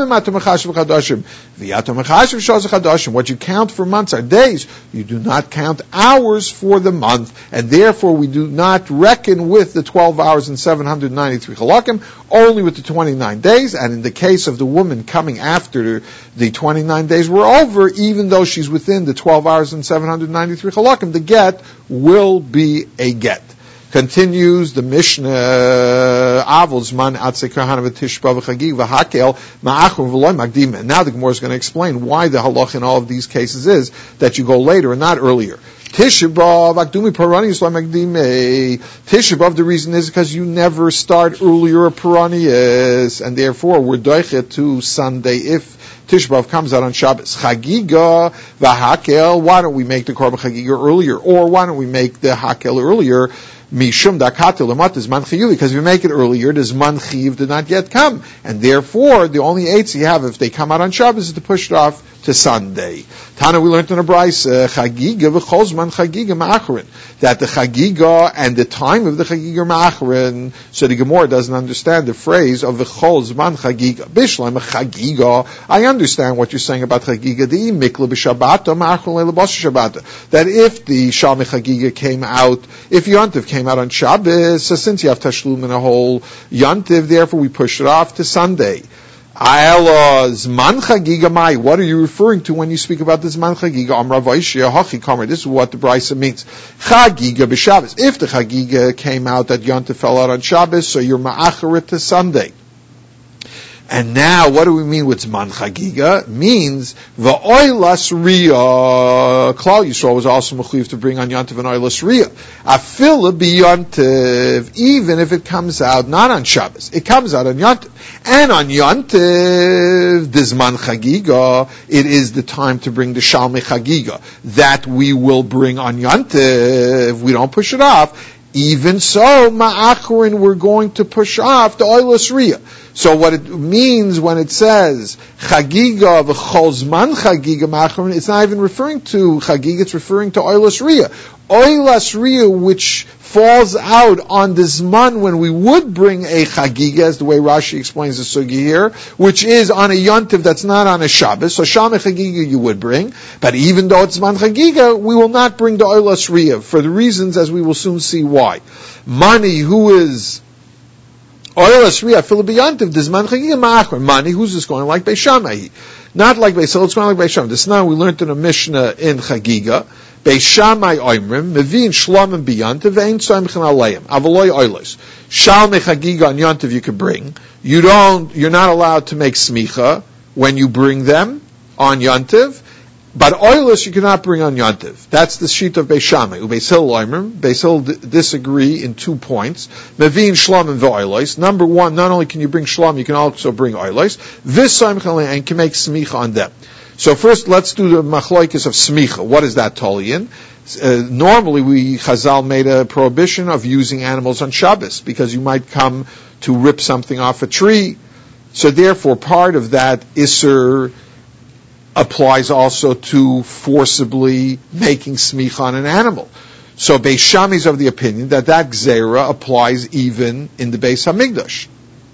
you count for months are days. You do not count hours for the month, and therefore we do not reckon with the 12 hours and 793 chalakim, only with the 29 days. And in the case of the woman coming after the 29 days were over, even though she's within the 12 hours and 793 chalakim, the get will be a get. Continues the Mishnah, Avosman Atzei Kahana v'Tishba v'Chagig v'Hakel ma'achur v'loy magdim. And now the Gemara is going to explain why the halach in all of these cases is that you go later and not earlier. Tisha B'Av Akdumi Parani Yisla Magdime. Tisha B'Av, the reason is because you never start earlier a Paranias, and therefore we're doichet to Sunday if Tisha B'Av comes out on Shabbos. Chagiga v'Hakel. Why don't we make the Korban Chagiga earlier, or why don't we make the Hakel earlier? Mishum dakatil lamat is man chiyuv, because if you make it earlier, the zman chiyuv did not yet come, and therefore the only eights you have if they come out on Shabbos is to push it off to Sunday. Tana, we learned in a brayse chagiga v'chol zman chagiga ma'acharin, that the chagiga and the time of the chagiga ma'acharin. So the Gemara doesn't understand the phrase of v'chol zman chagiga. Bishlam chagiga. I understand what you're saying about chagiga. The mikla b'shabbata ma'acharin le'lebas shabbata. That if the shalmi chagiga came out, if Yontiv came out on Shabbos, so since you have tashlum in a whole Yontiv, therefore we push it off to Sunday. Zman chagiga mai. What are you referring to when you speak about the zman chagiga? Amra vayshia hachi kamer. This is what the brayso means. Chagiga b'Shabbos. If the chagiga came out that Yontif fell out on Shabbos, so you're ma'acharit to Sunday. And now, what do we mean with Zman Chagiga? It means v'oilas riyah. Klal Yisrael was also mechuyev to bring on Yontiv and oilas riyah. Afila b'Yontiv, even if it comes out not on Shabbos, it comes out on Yontiv. And on Yontiv, the Zman Chagiga, it is the time to bring the Shalmei Chagiga that we will bring on Yontiv. We don't push it off. Even so, ma'acharin, we're going to push off the oilas riyah. So what it means when it says chagiga v'chol zman chagiga ma'acharin, it's not even referring to chagiga, it's referring to oilas riyah. Oilas riyah, which falls out on the zman when we would bring a chagiga, as the way Rashi explains the sugi here, which is on a yontiv that's not on a Shabbos. So shalmei chagiga you would bring, but even though it's zman chagiga, we will not bring the oilas riyah for the reasons as we will soon see why. Mani, who is oilas riyah filibiyantiv, the zman chagiga ma'achar. Mani, who's this going like Beis Shammai? Not like Beis Hillel, it's going like Beis Shammai. This now we learned in a Mishnah in chagiga. Beis Shammai oimrim mevin shlamim biyantiv ve'ein tzomchin aleim avaloi oilos. Shalmei chagiga on yontiv you could bring. You're not allowed to make smicha when you bring them on yontiv, but oilos you cannot bring on yontiv. That's the sheet of Beis Shammai. Beis Hillel oimrim. Beis Hillel disagree in 2 points. Mevin shlamim ve'oilos. Number one, not only can you bring shlam, you can also bring oilos. V'tzomchin aleim, and can make smicha on them. So first, let's do the machlokes of smicha. What is that tolian? Normally, Chazal made a prohibition of using animals on Shabbos because you might come to rip something off a tree. So therefore, part of that iser applies also to forcibly making smicha on an animal. So Beis Shammai is of the opinion that gzeira applies even in the Beis Hamikdash.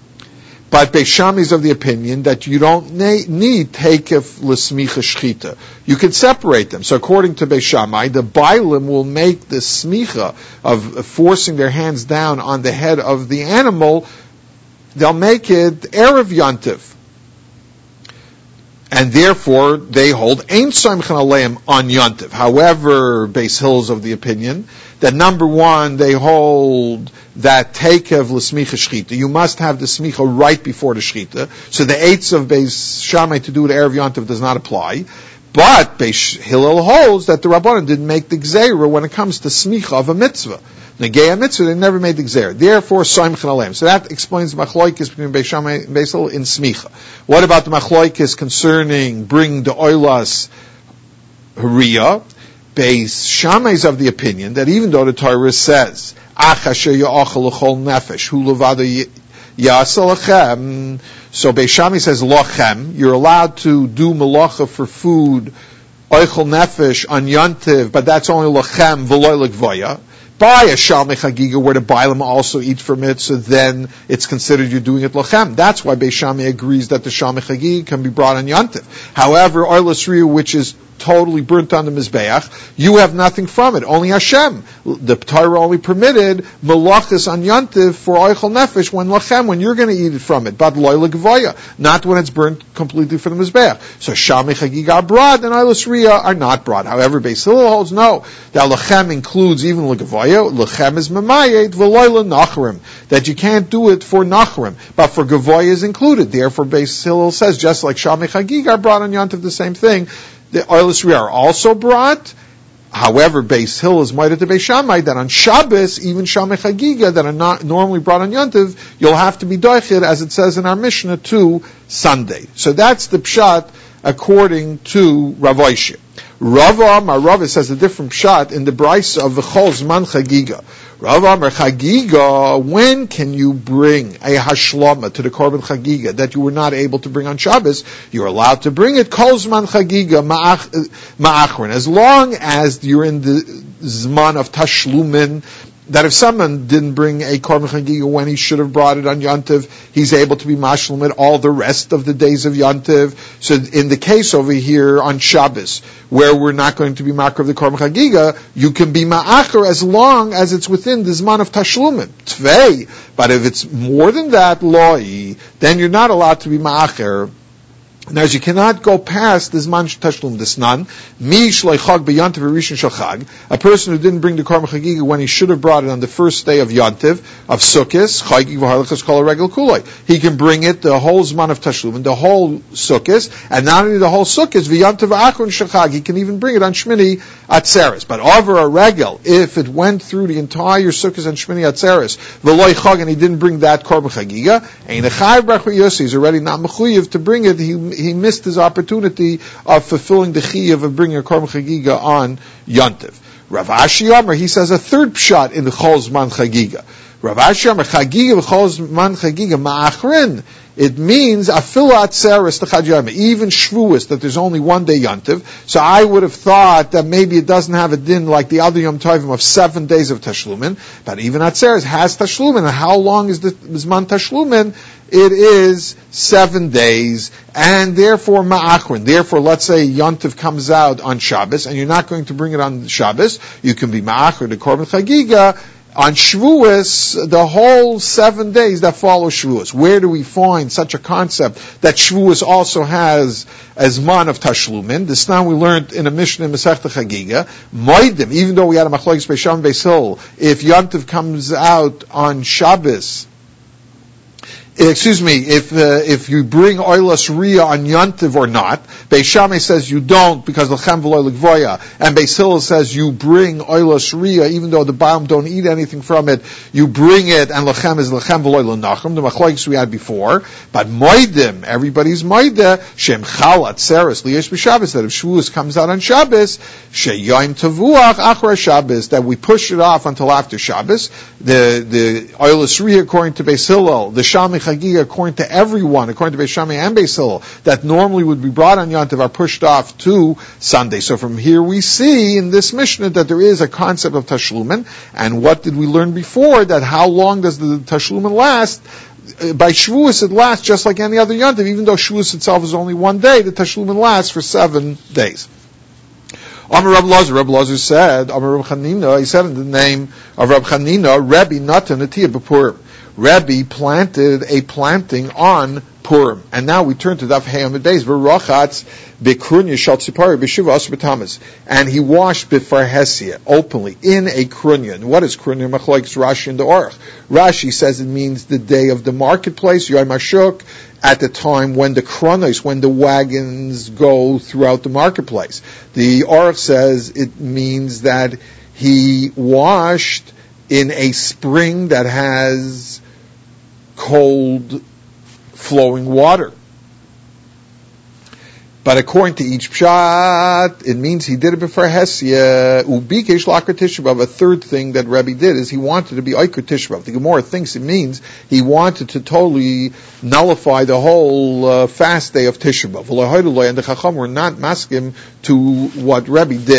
But Beis Shammai is of the opinion that you don't need teikef l'smicha shchita. You can separate them. So according to Beis Shammai, the bailim will make the smicha of forcing their hands down on the head of the animal, they'll make it erev yontiv. And therefore, they hold ein tzomchin aleim on yontiv. However, Beis Hillel is of the opinion that number one, they hold that teikev l'smicha shchita. You must have the smicha right before the shchita. So the eights of Beis Shammai to do it erev yontiv does not apply. But Beis Hillel holds that the Rabbanan didn't make the gzeira when it comes to smicha of a mitzvah. Negei mitzvah, they never made the gzeira. Therefore, tzomchin aleim. So that explains the machlokes between Beis Shammai and Beis Hillel in smicha. What about the machlokes concerning bring the oilas hariyah? Beis Shammai is of the opinion that even though the Torah says ach asher ya'achal l'chol nefesh hu levado ya'aseh lachem, so Beis Shammai says lachem, you're allowed to do malacha for food oichel nefesh on yontiv, but that's only lachem v'loy l'gvoya. by a Shalmei Chagiga where the Bailam also eat from it, so then it's considered you're doing it Lachem. That's why Beis Shammai agrees that the Shalmei Chagiga can be brought on Yantiv. However, Oilas Riyah, which is totally burnt on the Mizbeach, you have nothing from it, only Hashem. The Torah only permitted Malachis on Yantiv for Oichel Nefesh when Lachem, when you're going to eat it from it, but Loy Legvoya, not when it's burnt completely for the Mizbeach. So Shalmei Chagiga are brought and Oilas Riyah are not brought. However, Beis Hillel holds no, that Lachem includes even Legvoya. Lachem is Memayet, V'loy Nachrim, that you can't do it for Nachrim, but for Gavoya is included. Therefore, Beis Hillel says, just like Shalmei Chagiga are brought on Yantiv, the same thing. The Oilas Riyah are also brought. However, Beis Hillel is mighty to Beis Shammai that on Shabbos, even Shalmei Chagiga that are not normally brought on Yantiv, you'll have to be doichid, as it says in our Mishnah, to Sunday. So that's the pshat according to Rav Oishia. Rav Amar says a different pshat in the Brisa of V'chol Zman Chagiga. Rav Amar Chagiga, when can you bring a hashlama to the Korban Chagiga that you were not able to bring on Shabbos? You're allowed to bring it Kol Zman Chagiga Ma'achron, as long as you're in the Zman of Tashlumin, that if someone didn't bring a Korban Chagiga when he should have brought it on Yantiv, he's able to be mashlim it all the rest of the days of Yantiv. So in the case over here on Shabbos, where we're not going to be makar of the Korban Chagiga, you can be ma'acher as long as it's within the Zman of Tashlumin. Tvei. But if it's more than that, loi, then you're not allowed to be ma'acher. Now, as you cannot go past this man tashlum desnan, mi shleichag beyantiv rishon shel chag, a person who didn't bring the korban chagiga when he should have brought it on the first day of yantiv of sukkos, chagig v'harlichas kol regel kulay. He can bring it the whole zman of tashlum and the whole sukkos, and not only the whole sukkos, v'yantiv achron shel chag, he can even bring it on Shmini Atzeres. But over a regel, if it went through the entire sukkos and Shmini Atzeres, v'loy chag, and he didn't bring that korban chagiga, ein echayv brachur yosi, he's already not mechuyev to bring it. He missed his opportunity of fulfilling the chiyuv of bringing a korban chagiga on Yantiv. Rav Ashi Amar, he says a third pshat in the Chol Zman Chagiga. Rav Ashi Amar, Chagiga v'Chol Zman Chagiga ma'achrin. It means afil atzeres t'chad, even shvuas, that there's only one day Yantiv. So I would have thought that maybe it doesn't have a din like the other Yom Tovim of 7 days of Tashlumin, but even atzeres has Tashlumin. And how long is the Zman Tashlumin? It is 7 days, and therefore ma'achrin. Therefore, let's say Yantiv comes out on Shabbos, and you're not going to bring it on Shabbos. You can be ma'achrin, the Korban Chagiga, on Shavuos, the whole 7 days that follow Shavuos. Where do we find such a concept that Shavuos also has as man of Tashlumin? This now we learned in a Mishnah in Masechta Chagiga. Moedim, even though we had a Machlokes Beis Shammai and Beis Hillel, if Yantiv comes out on Shabbos, if you bring Oilas Riyah on Yantiv or not, Beis Shammai says you don't because Lechem v'loy legvoya, and Beis Hillel says you bring Oilas Riyah even though the Baum don't eat anything from it, you bring it, and Lechem is Lechem v'loy lenachim, the machlokes we had before. But Moedim, everybody's Moedah, Shem Chal Atzeres Liyesh B'Shabbos, that if Shavuos comes out on Shabbos, Sheyoim Tavuach Achra Shabbos, that we push it off until after Shabbos. The Oilas Riyah according to Beis Hillel, the Shalmei Chagiga according to everyone, according to Beis Shammai and Beis Hillel, that normally would be brought on Yantiv are pushed off to Sunday. So from here we see in this Mishnah that there is a concept of Tashlumin. And what did we learn before? That how long does the Tashlumin last? By Shavuos it lasts just like any other Yantiv. Even though Shavuos itself is only 1 day, the Tashlumin lasts for 7 days. Amar Reb Lazar said, Amar Reb Chanina, he said in the name of Reb Chanina, Rebbe Natan Atiyah B'Purim. Rebbe planted a planting on Purim. And now we turn to Daf Hey Amud Beis. V'rochatz b'krunya shal tzipari b'shuva asur b'tamas. And he washed b'farhesia, openly, in a krunya. And what is krunya? Machlokes Rashi and the Aruch. Rashi says it means the day of the marketplace, Yom HaShuk, at the time when the kronos, when the wagons go throughout the marketplace. The Aruch says it means that he washed in a spring that has cold flowing water. But according to each pshat, it means he did it before Hesia. Ubikesh lakar Tisha B'Av. A third thing that Rebbe did is he wanted to be Oikar Tisha B'Av. The Gemara thinks it means he wanted to totally nullify the whole fast day of Tisha B'Av. And the Chacham were not maskim to what Rebbe did.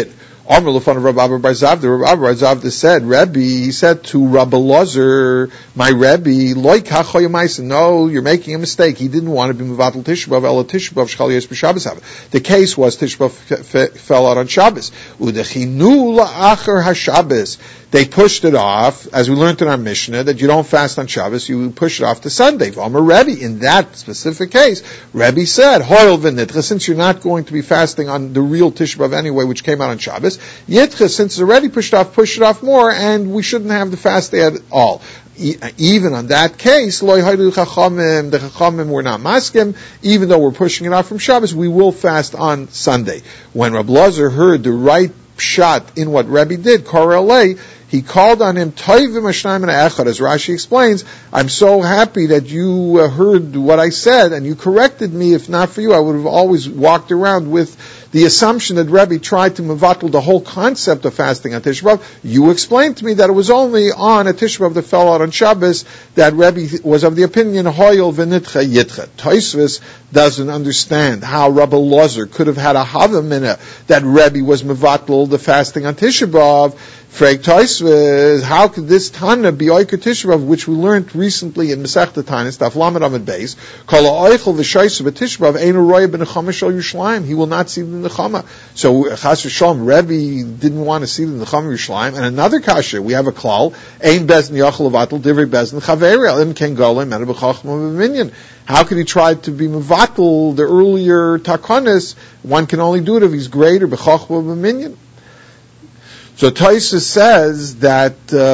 Amr Lefan of Rabbi Bar Zavda. Rabbi Bar Zavda said, Rebbe, he said to Rabbi Lozer, my Rebbe, Loi kachoy maisa. No, you're making a mistake. He didn't want to be mevatel Tisha B'av, ela Tisha B'av shchal yes b'Shabbos hava. The case was Tisha B'av fell out on Shabbos. Udechinu la'acher haShabbos. They pushed it off, as we learned in our Mishnah, that you don't fast on Shabbos, you push it off to Sunday. V'amar Rebbe, in that specific case, Rebbe said, Hoil v'nitcha, since you're not going to be fasting on the real Tisha B'av anyway, which came out on Shabbos, Yitcha, since it's already pushed off, push it off more, and we shouldn't have the fast day at all. Even on that case, Loi Haidu Chachamim, the Chachamim were not maskim, even though we're pushing it off from Shabbos, we will fast on Sunday. When Reb Lozer heard the right shot in what Rebbe did, Korelei, he called on him, Toivim Hashnayim Echad, as Rashi explains, I'm so happy that you heard what I said, and you corrected me. If not for you, I would have always walked around with the assumption that Rebbe tried to mevatel the whole concept of fasting on Tisha B'av. You explained to me that it was only on a Tisha B'av that fell out on Shabbos that Rebbe was of the opinion, Hoyel v'nitcha yitcha. Tosfos doesn't understand how Rabbi Lozer could have had a havamina that Rebbe was mevatel the fasting on Tisha B'av. Frag Tosfos, how could this Tana be Oiker Tisha B'av, which we learned recently in Masechta Tana, Daf Lamed Amud Beis, Kol ha'oichel v'shaysu b'Tisha B'av, einu roya b'nechama shel Yerushalayim. He will not see the nechama. So Chas v'Shalom, Rebbe didn't want to see the nechama Yerushalayim. And another kasha, we have a klal, ein bezin yachal levatel divrei bezin chaveri elim ken golem mena b'chachma b'minyan. How could he try to be mevatel the earlier takanas? One can only do it if he's greater b'chachma b'minyan. So Tosfos says that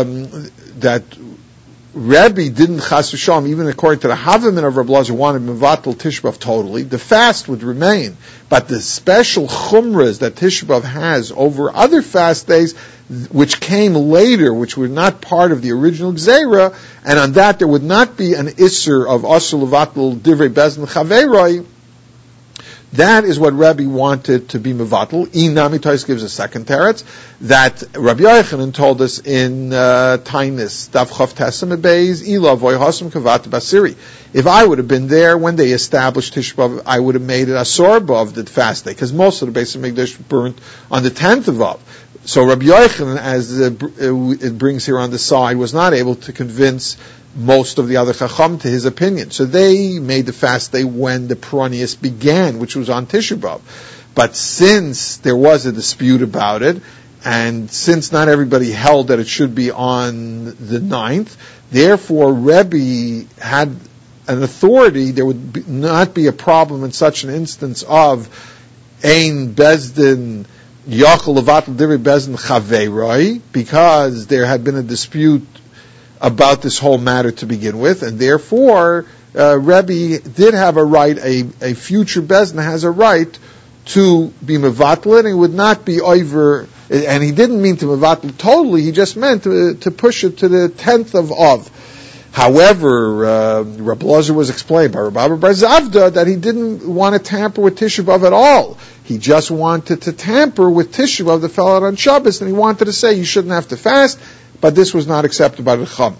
Rebbe didn't chas v'shalom, even according to the Havamin of Reb Lozer, wanted mevatel Tisha B'av totally. The fast would remain, but the special chumras that Tisha B'av has over other fast days, which came later, which were not part of the original Gzeira, and on that there would not be an isser of asur levatel divrei bezin chaveroi. That is what Rebbe wanted to be mevatel. Inami Tosfos gives a second teretz that Rabbi Yochanan told us in Tainis Daf Chav Tesem Beis Ila Voy Hasam Kavat Basiri. If I would have been there when they established Tisha B'av, I would have made it Asor B'av the fast day, because most of the Beis Hamikdash burnt on the 10th of Av. So Rabbi Yochanan, as it brings here on the side, was not able to convince most of the other Chacham to his opinion. So they made the fast day when the Peronius began, which was on Tisha B'av. But since there was a dispute about it, and since not everybody held that it should be on the 9th, therefore Rebbe had an authority. There would not be a problem in such an instance of Ein Bezdin Yachal Levatel Divrei Bezdin Chaveroi, because there had been a dispute about this whole matter to begin with, and therefore Rebbe did have a right, a future Bezdin has a right to be mevatel, and it would not be over, and he didn't mean to mevatel totally, he just meant to push it to the 10th of Av. However, Reb Lozer was explained by Rabbi Bar Zavda that he didn't want to tamper with Tisha B'av at all. He just wanted to tamper with Tisha B'av that fell out on Shabbos, and he wanted to say you shouldn't have to fast, but this was not accepted by the Chacham.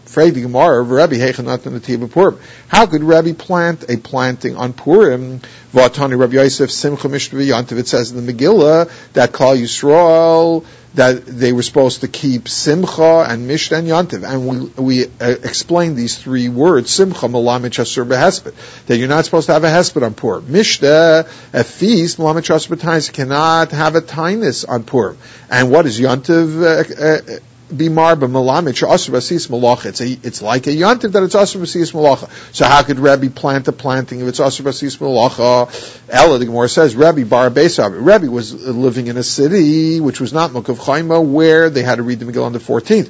How could Rebbe plant a planting on Purim? It says in the Megillah that Klal Yisrael, that they were supposed to keep Simcha and Mishta and Yantiv. And we explained these three words, Simcha, Melamed Shasur Behesped, that you're not supposed to have a Hesped on Purim. Mishta, a feast, Melamed Shasur B'Tainis, cannot have a Tainus on Purim. And what is Yantiv? Bimar b'melamed she'asur b'asiyas malacha. It's like a yantiv that it's asur b'asiyas malacha. So how could Rebbe plant a planting if it's asur b'asiyas malacha? Ella, the Gemara says, Rebbe bar Beisav. Rebbe was living in a city which was not Mukhav Chaima, where they had to read the Megillah on the 14th.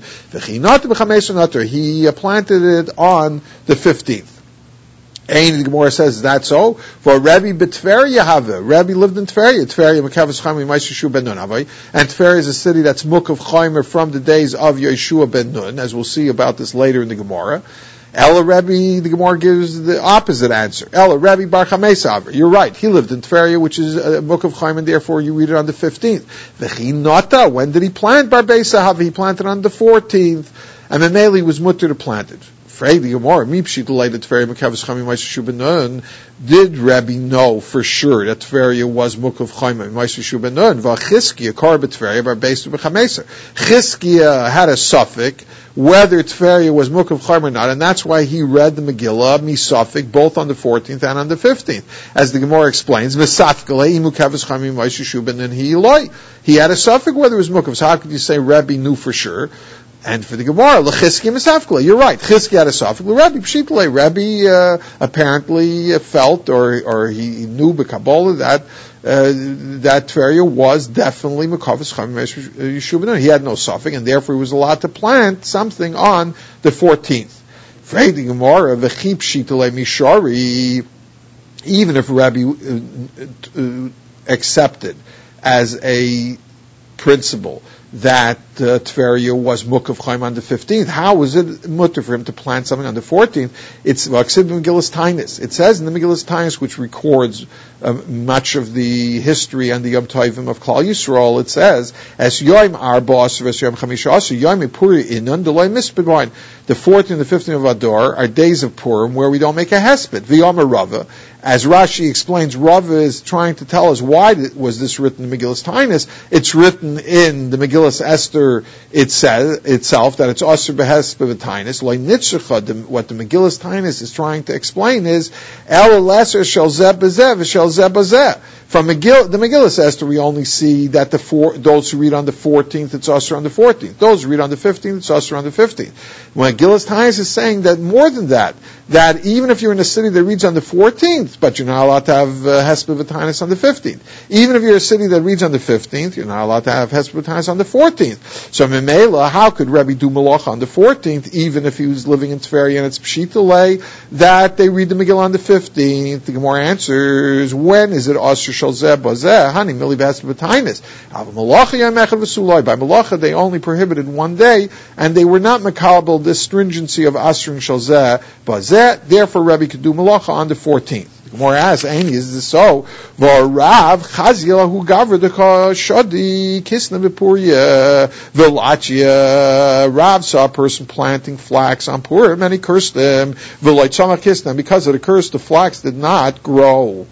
He planted it on the 15th. The Gemara says, is that so? For Rebbe b'Tveria have. Rebbe lived in Tveria. Tveria Mekavas Chaim Yeshua ben Nun Havai. And Tveria is a city that's Mukhav Chaimer from the days of Yeshua ben Nun, as we'll see about this later in the Gemara. Ella Rebbe, the Gemara gives the opposite answer. Ella Rebbe Bar Chamesav. You're right. He lived in Tveria, which is Mukhav Chaim, and therefore you read it on the 15th. V'chinata. When did he plant Bar Beisav? He planted on the 14th. And Memeli was mutter to plant it. Afraid the Gemara, did Rabbi know for sure that Tveria was Mukav Chayma Ma'aseh Shubenun? V'Chizkiya Kar b'Tveria bar Beis b'Chameser. Chizkiya had a suffix whether Tveria was Mukav Chayma or not, and that's why he read the Megillah misafik both on the 14th and on the 15th, as the Gemara explains. V'Safkalei Mukav Chayma Ma'aseh Shubenun he had a suffix whether it was Mukav. So how could you say Rabbi knew for sure? And for the Gemara, l'chizki misafkala, you're right. Chizki had a suffix. Rabbi pshitale. Rabbi apparently felt, or he knew b'Kabbalah that Tveria was definitely mekavos chayim yeshubin. He had no suffix, and therefore he was allowed to plant something on the 14th. For the Gemara, v'chi pshitale mishari, even if Rabbi accepted as a principle that Tveria was Mukav Chaim on the 15th. How was it mutter for him to plant something on the 14th? It's Vaksib Megillas Tainis. It says in the Megillas Tainis, which records much of the history and the Yom Tovim of Klal Yisrael, it says, as Yom Arba Asr, as Yom Chamisha Asr, Yom Puri Inan, Delay Mispid. The 14th and the 15th of Adar are days of Purim where we don't make a hesped. V'yom Rava. As Rashi explains, Rava is trying to tell us why was this written in Megillas Tainis. It's written in the Megillas Esther itself that it's Asr Behesped V'Tainis. What the Megillas Tainis is trying to explain is El Lesser Shel Zeh B'Zeh V'Shel Zeh B'Zeh. From the Megillas Esther, we only see that those who read on the 14th, it's Asr on the 14th. Those who read on the 15th, it's Asr on the 15th. When Megillas Tainis is saying that more than that even if you're in a city that reads on the 14th, but you're not allowed to have Hesped V'Tainis on the 15th. Even if you're a city that reads on the 15th, you're not allowed to have Hesped V'Tainis on the 14th. So Memela, how could Rebbe do Malacha on the 14th, even if he was living in Tveria and it's Pshitale, that they read the Megillah on the 15th? The Gemara answers, when is it Asr Shel Zeh B'Zeh? Hani Mili Hesped V'Tainis. By Malacha, they only prohibited one day, and they were not makabel this stringency of Asr Shel Zeh B'Zeh. Therefore, Rebbe could do Malacha on the 14th. The Gemara asks, Aini, is this so? V'Rav Chazil hu gaver deka shadi kisna b'Puria v'Lachia. Rav saw a person planting flax on Purim, and he cursed them. V'Loitzama kisna, because of the curse, the flax did not grow.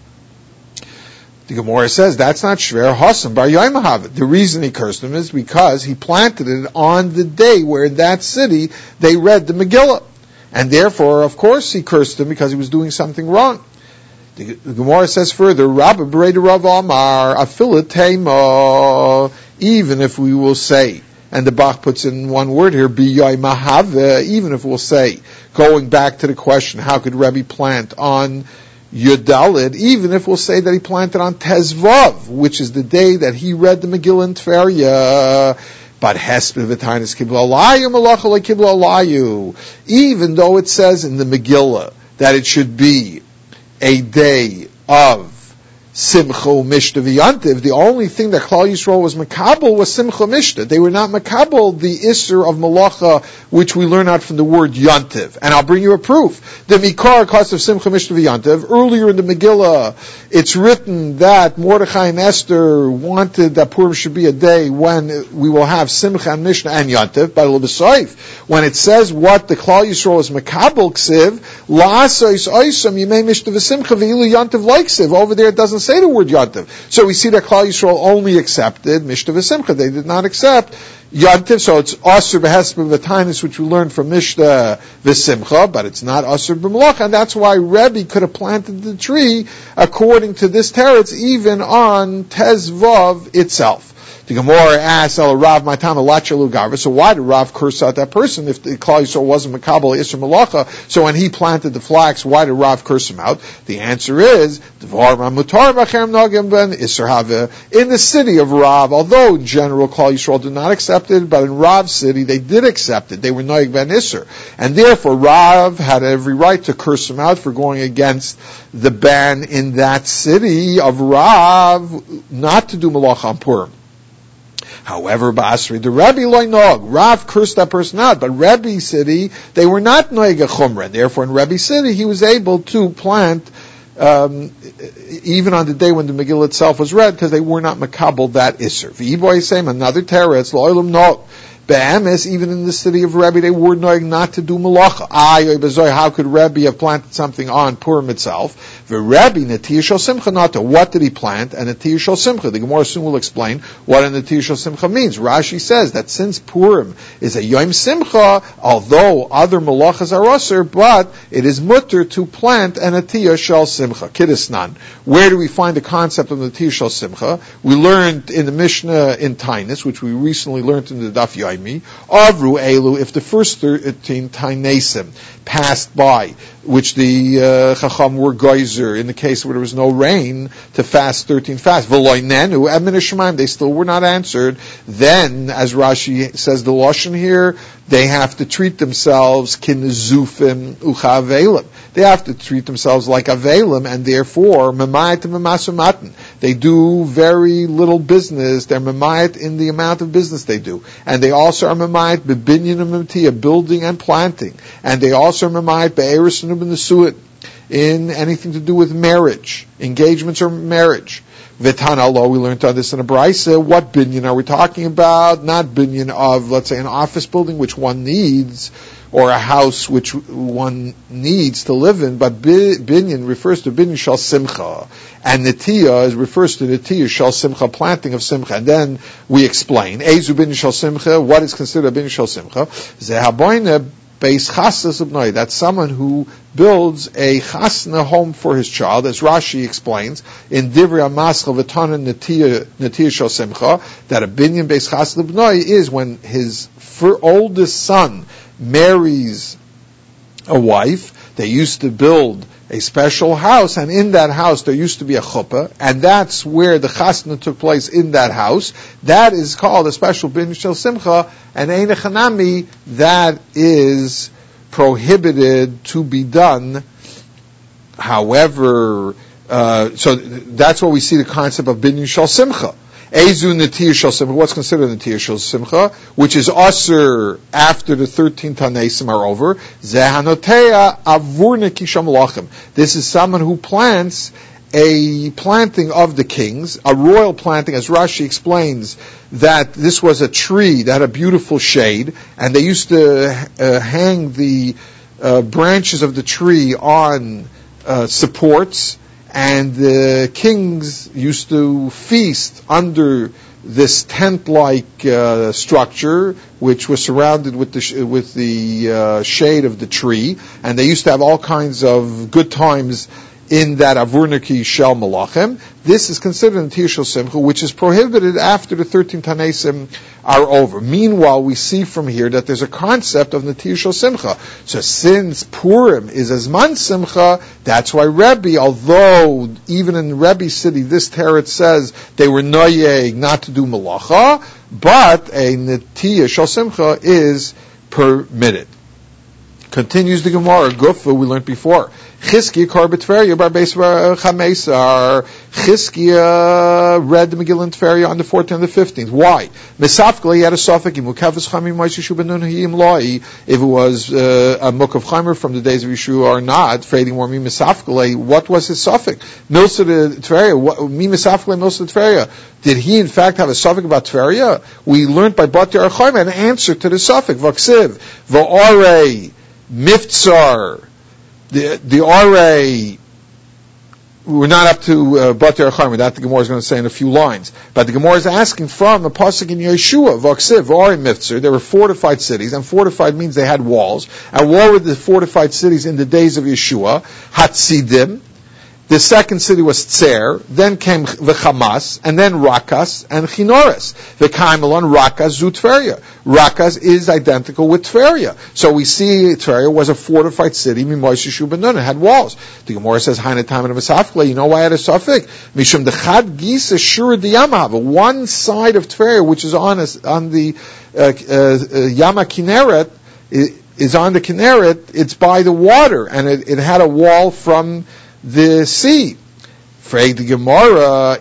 The Gemara says that's not shver hasam bar yoimahav. The reason he cursed him is because he planted it on the day where in that city they read the Megillah. And therefore, of course, he cursed him because he was doing something wrong. The Gemara says further, Rabba Bereda Rav Amar, Afilat Tema, even if we will say, and the Bach puts in one word here, B'yai Mahave, even if we'll say, going back to the question, how could Rebbe plant on Yudalid, even if we'll say that he planted on Tezvav, which is the day that he read the Megillah in Tveria, but Hesped V'Tainis Kibla Alayu Malacha Le Kibla Alayu. Even though it says in the Megillah that it should be a day of Simcha Mishta V'Yantiv, the only thing that Klal Yisrael was makabel was Simcha Mishta. They were not makabel the Isser of Malacha, which we learn out from the word Yantiv. And I'll bring you a proof. The Mikar cost of Simcha Mishta V'Yantiv, earlier in the Megillah, it's written that Mordechai and Esther wanted that Purim should be a day when we will have Simcha and Mishnah and Yantiv, by L'B'Soif. When it says what the Klal Yisrael is makabel Ksiv, La'asais Oisam Yimei Mishta V'Simcha V'ilu Yantiv like Ksiv. Over there it doesn't say the word Yantiv. So we see that Klal Yisrael only accepted Mishnah V'Simcha. They did not accept Yantiv, so it's Asr B'Hesped V'Tainis, which we learned from Mishnah V'Simcha, but it's not Asr B'Malacha, and that's why Rebbe could have planted the tree, according to this teretz, even on Tezvav itself. The Gemara asks, Rav Maitam Alachalu Gavra. So why did Rav curse out that person if the Klal Yisrael wasn't Makabel Isser Malacha? So when he planted the flax, why did Rav curse him out? The answer is, in the city of Rav, although in general Klal Yisrael did not accept it, but in Rav's city they did accept it. They were Noeg Ben Isser. And therefore Rav had every right to curse him out for going against the ban in that city of Rav not to do Malacha on Purim. However, Basri, the Rebbe loy nog, Rav cursed that person out, but Rebbe's city, they were not noega chumra, and therefore in Rebbe's city, he was able to plant, even on the day when the Megillah itself was read, because they were not makabel that isser. V'iboy same, another teretz, lo'olam no, Be'emes, even in the city of Rebbe, they were knowing not to do malacha. How could Rebbe have planted something on Purim itself? The Rebbe Netiyah Shel Simcha Nata. What did he plant? And Netiyah Shel Simcha. The Gemara soon will explain what a Netiyah Shel Simcha means. Rashi says that since Purim is a Yom Simcha, although other malachas are usher, but it is mutter to plant a Netiyah Shel Simcha. Kiddusnan. Where do we find the concept of Netiyah Shel Simcha? We learned in the Mishnah in Tainus, which we recently learned in the Daf Yomi, Avru Elu, if the first 13 Tainesim passed by, which the Chacham were geyser, in the case where there was no rain, to fast 13 fasts. V'loy nenu, emin shemaim, they still were not answered. Then, as Rashi says the Lashon here, they have to treat themselves kinezufim uchavelim. They have to treat themselves like avelim, and therefore, memayat and memasumatin. They do very little business. They're memayat in the amount of business they do. And they also are memayat bebinyan and memtiyah, building and planting. And they also are memayat be'eris and nesuit, in anything to do with marriage, engagements or marriage. V'tan Allah, we learned on this in a brisa. What binyan are we talking about? Not binyan of, let's say, an office building which one needs, or a house which one needs to live in, but binyan refers to binyan shel simcha, and netiyah refers to netiyah shel simcha, planting of simcha. And then we explain, ezu binyan shel simcha, what is considered a binyan shel simcha? Zehaboyne beis chasnas ubnoi, that's someone who builds a chasna home for his child, as Rashi explains in Divrei HaMaschal V'tanan Netiyah Shel Simcha, that a binyan beis chasna ubnoi is when his oldest son marries a wife. They used to build a special house, and in that house there used to be a chuppah, and that's where the chasna took place, in that house. That is called a special binyan shel simcha, and ein chanami, that is prohibited to be done. However, so that's where we see the concept of binyan shel simcha. Ezu Netiyah Shel Simcha, what's considered Netiyah Shel Simcha, which is usher after the 13 Tanesim are over. Zehanoteya Avur Nekisha Malachim. This is someone who plants a planting of the kings, a royal planting, as Rashi explains, that this was a tree that had a beautiful shade, and they used to hang the branches of the tree on supports, and the kings used to feast under this tent-like structure, which was surrounded with the shade of the tree, and they used to have all kinds of good times in that Avurnaki Shel Malachim. This is considered Netiyah Shel Simcha, which is prohibited after the 13 Tanesim are over. Meanwhile, we see from here that there's a concept of Netiyah Shel Simcha. So since Purim is Azman Simcha, that's why Rebbe, although even in Rebbe's city, this Teretz says they were noyeg not to do Malacha, but a Netiyah Shel Simcha is permitted. Continues the Gemara, Gufa, we learned before. Chizkiya Kar B'Tveria Bar Beis Chamesar. Chizkiya read the Megillah in Tveria on the 14th and the 15th. Why? Mesafkele, he had a suffix. If it was a Muk of Chaimer from the days of Yeshua or not, Freding more Mi Mesafkele, what was his suffix? Milsa de Tveria. Mi Mesafkele Milsa de Tveria. Did he in fact have a suffix about Tveria? We learned by Batya Archaim an answer to the suffix. Vaksiv. Va'arei Miftsar. The RA, we're not up to Bater Charmer, that the Gemara is going to say in a few lines. But the Gemara is asking from a pasuk in Yeshua, Vaksiv, RA Miftzar, there were fortified cities, and fortified means they had walls. And what were the fortified cities in the days of Yeshua? Hatzidim. The second city was Tzer, then came V'chamas, and then Rakas, and Chinores. V'kaimelon, Rakas, Zu Tveria. Rakas is identical with Tveria. So we see Tveria was a fortified city, Mimosh Yeshu Ben Nun, it had walls. The Gemara says, Hainatam and Mesafkele, you know why I had a suffix? Mishum Dechad Gisa Shur Diyamav, one side of Tveria, which is on the Yama Kinneret, is on the Kinneret, it's by the water, and it had a wall from the sea. Frag the Gemara,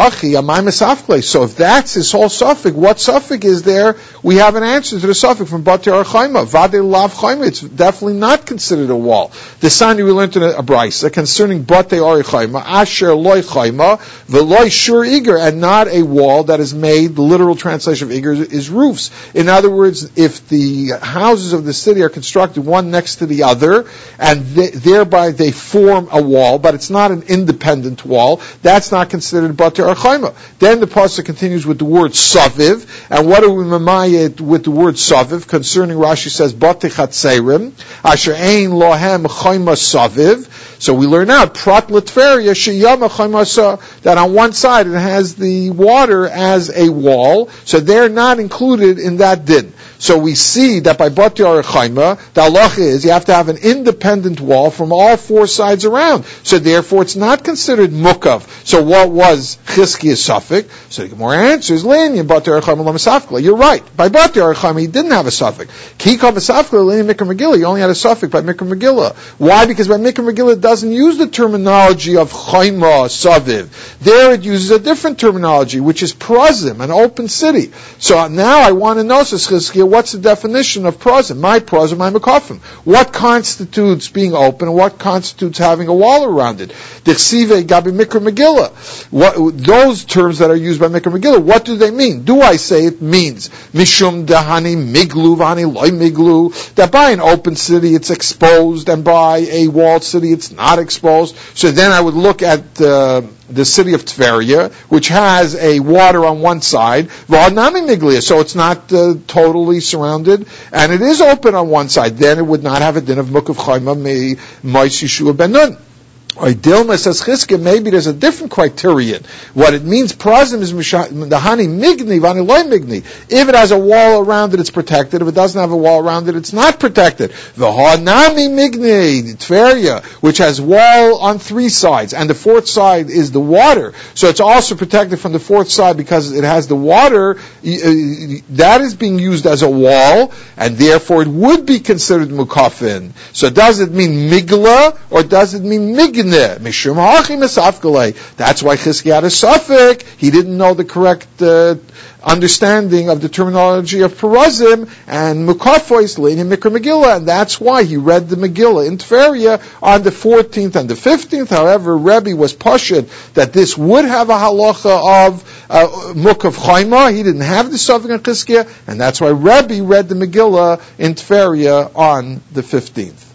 so if that's his whole suffix, what suffix is there? We have an answer to the suffix from Batei Archaima. Vade Lav Chaima, it's definitely not considered a wall. The Sani we learned in a Braisa concerning Batei Archaima, Asher Loi Chaima, Veloi Shur Iger, and not a wall that is made, the literal translation of Iger is roofs. In other words, if the houses of the city are constructed one next to the other, and thereby they form a wall, but it's not an independent wall, that's not considered Batei Archaima. Then the pasuk continues with the word Saviv, and what do we mamayit with the word Saviv? Concerning Rashi says Batei Chatzeirim, Asher Ein Lohem Chaima Saviv. So we learn out Prat L'Tveria Sheyama Chaimasa, that on one side it has the water as a wall, so they're not included in that din. So we see that by Batei Archaima, the halacha is you have to have an independent wall from all four sides around. So therefore it's not considered mukav. So what was Chizkiya's suffix? So the Gemara answers, Le'inyan Batei Archaima lo Mesafkala. You're right. By Batei Archaima he didn't have a suffix. Kikav Mesafkala, Le'inyan Mikra Megillah. He only had a suffix by Mikra Megillah. Why? Because by Mikra Megillah it doesn't use the terminology of Chaima, Saviv. There it uses a different terminology, which is Prazim, an open city. So now I want to know, says Chizkiya, what's the definition of Prazim? My Prazim, my Mekafim. What constitutes being open and what constitutes having a wall around it? Dechsive Gabi Mikra Megillah. Those terms that are used by Mikra Megillah, what do they mean? Do I say it means Mishum Dahani Miglu Vani Loi Miglu, that by an open city it's exposed and by a walled city it's not exposed? So then I would look at the city of Tveria, which has a water on one side, V'adnami Miglia, so it's not totally surrounded, and it is open on one side. Then it would not have a din of Mukav Chaima Ma'is Yeshua Ben Nun. Or Dilma says Chizkiya, maybe there's a different criterion. What it means, Prazim is the Hani Migni, Vani Loi Migni. If it has a wall around it, it's protected. If it doesn't have a wall around it, it's not protected. The Hanami Migni, Tveria, which has wall on three sides, and the fourth side is the water. So it's also protected from the fourth side because it has the water. That is being used as a wall, and therefore it would be considered Mukafin. So does it mean Migla, or does it mean Migni? That's why Chizkiya had a suffix. He didn't know the correct understanding of the terminology of Perazim and Mukafois Lein Mikra Megillah, and that's why he read the Megillah in Tveria on the 14th and the 15th. However, Rebbe was pashut that this would have a halacha of Mukav Chaima. He didn't have the suffix in Chizkiya, and that's why Rebbe read the Megillah in Tveria on the 15th.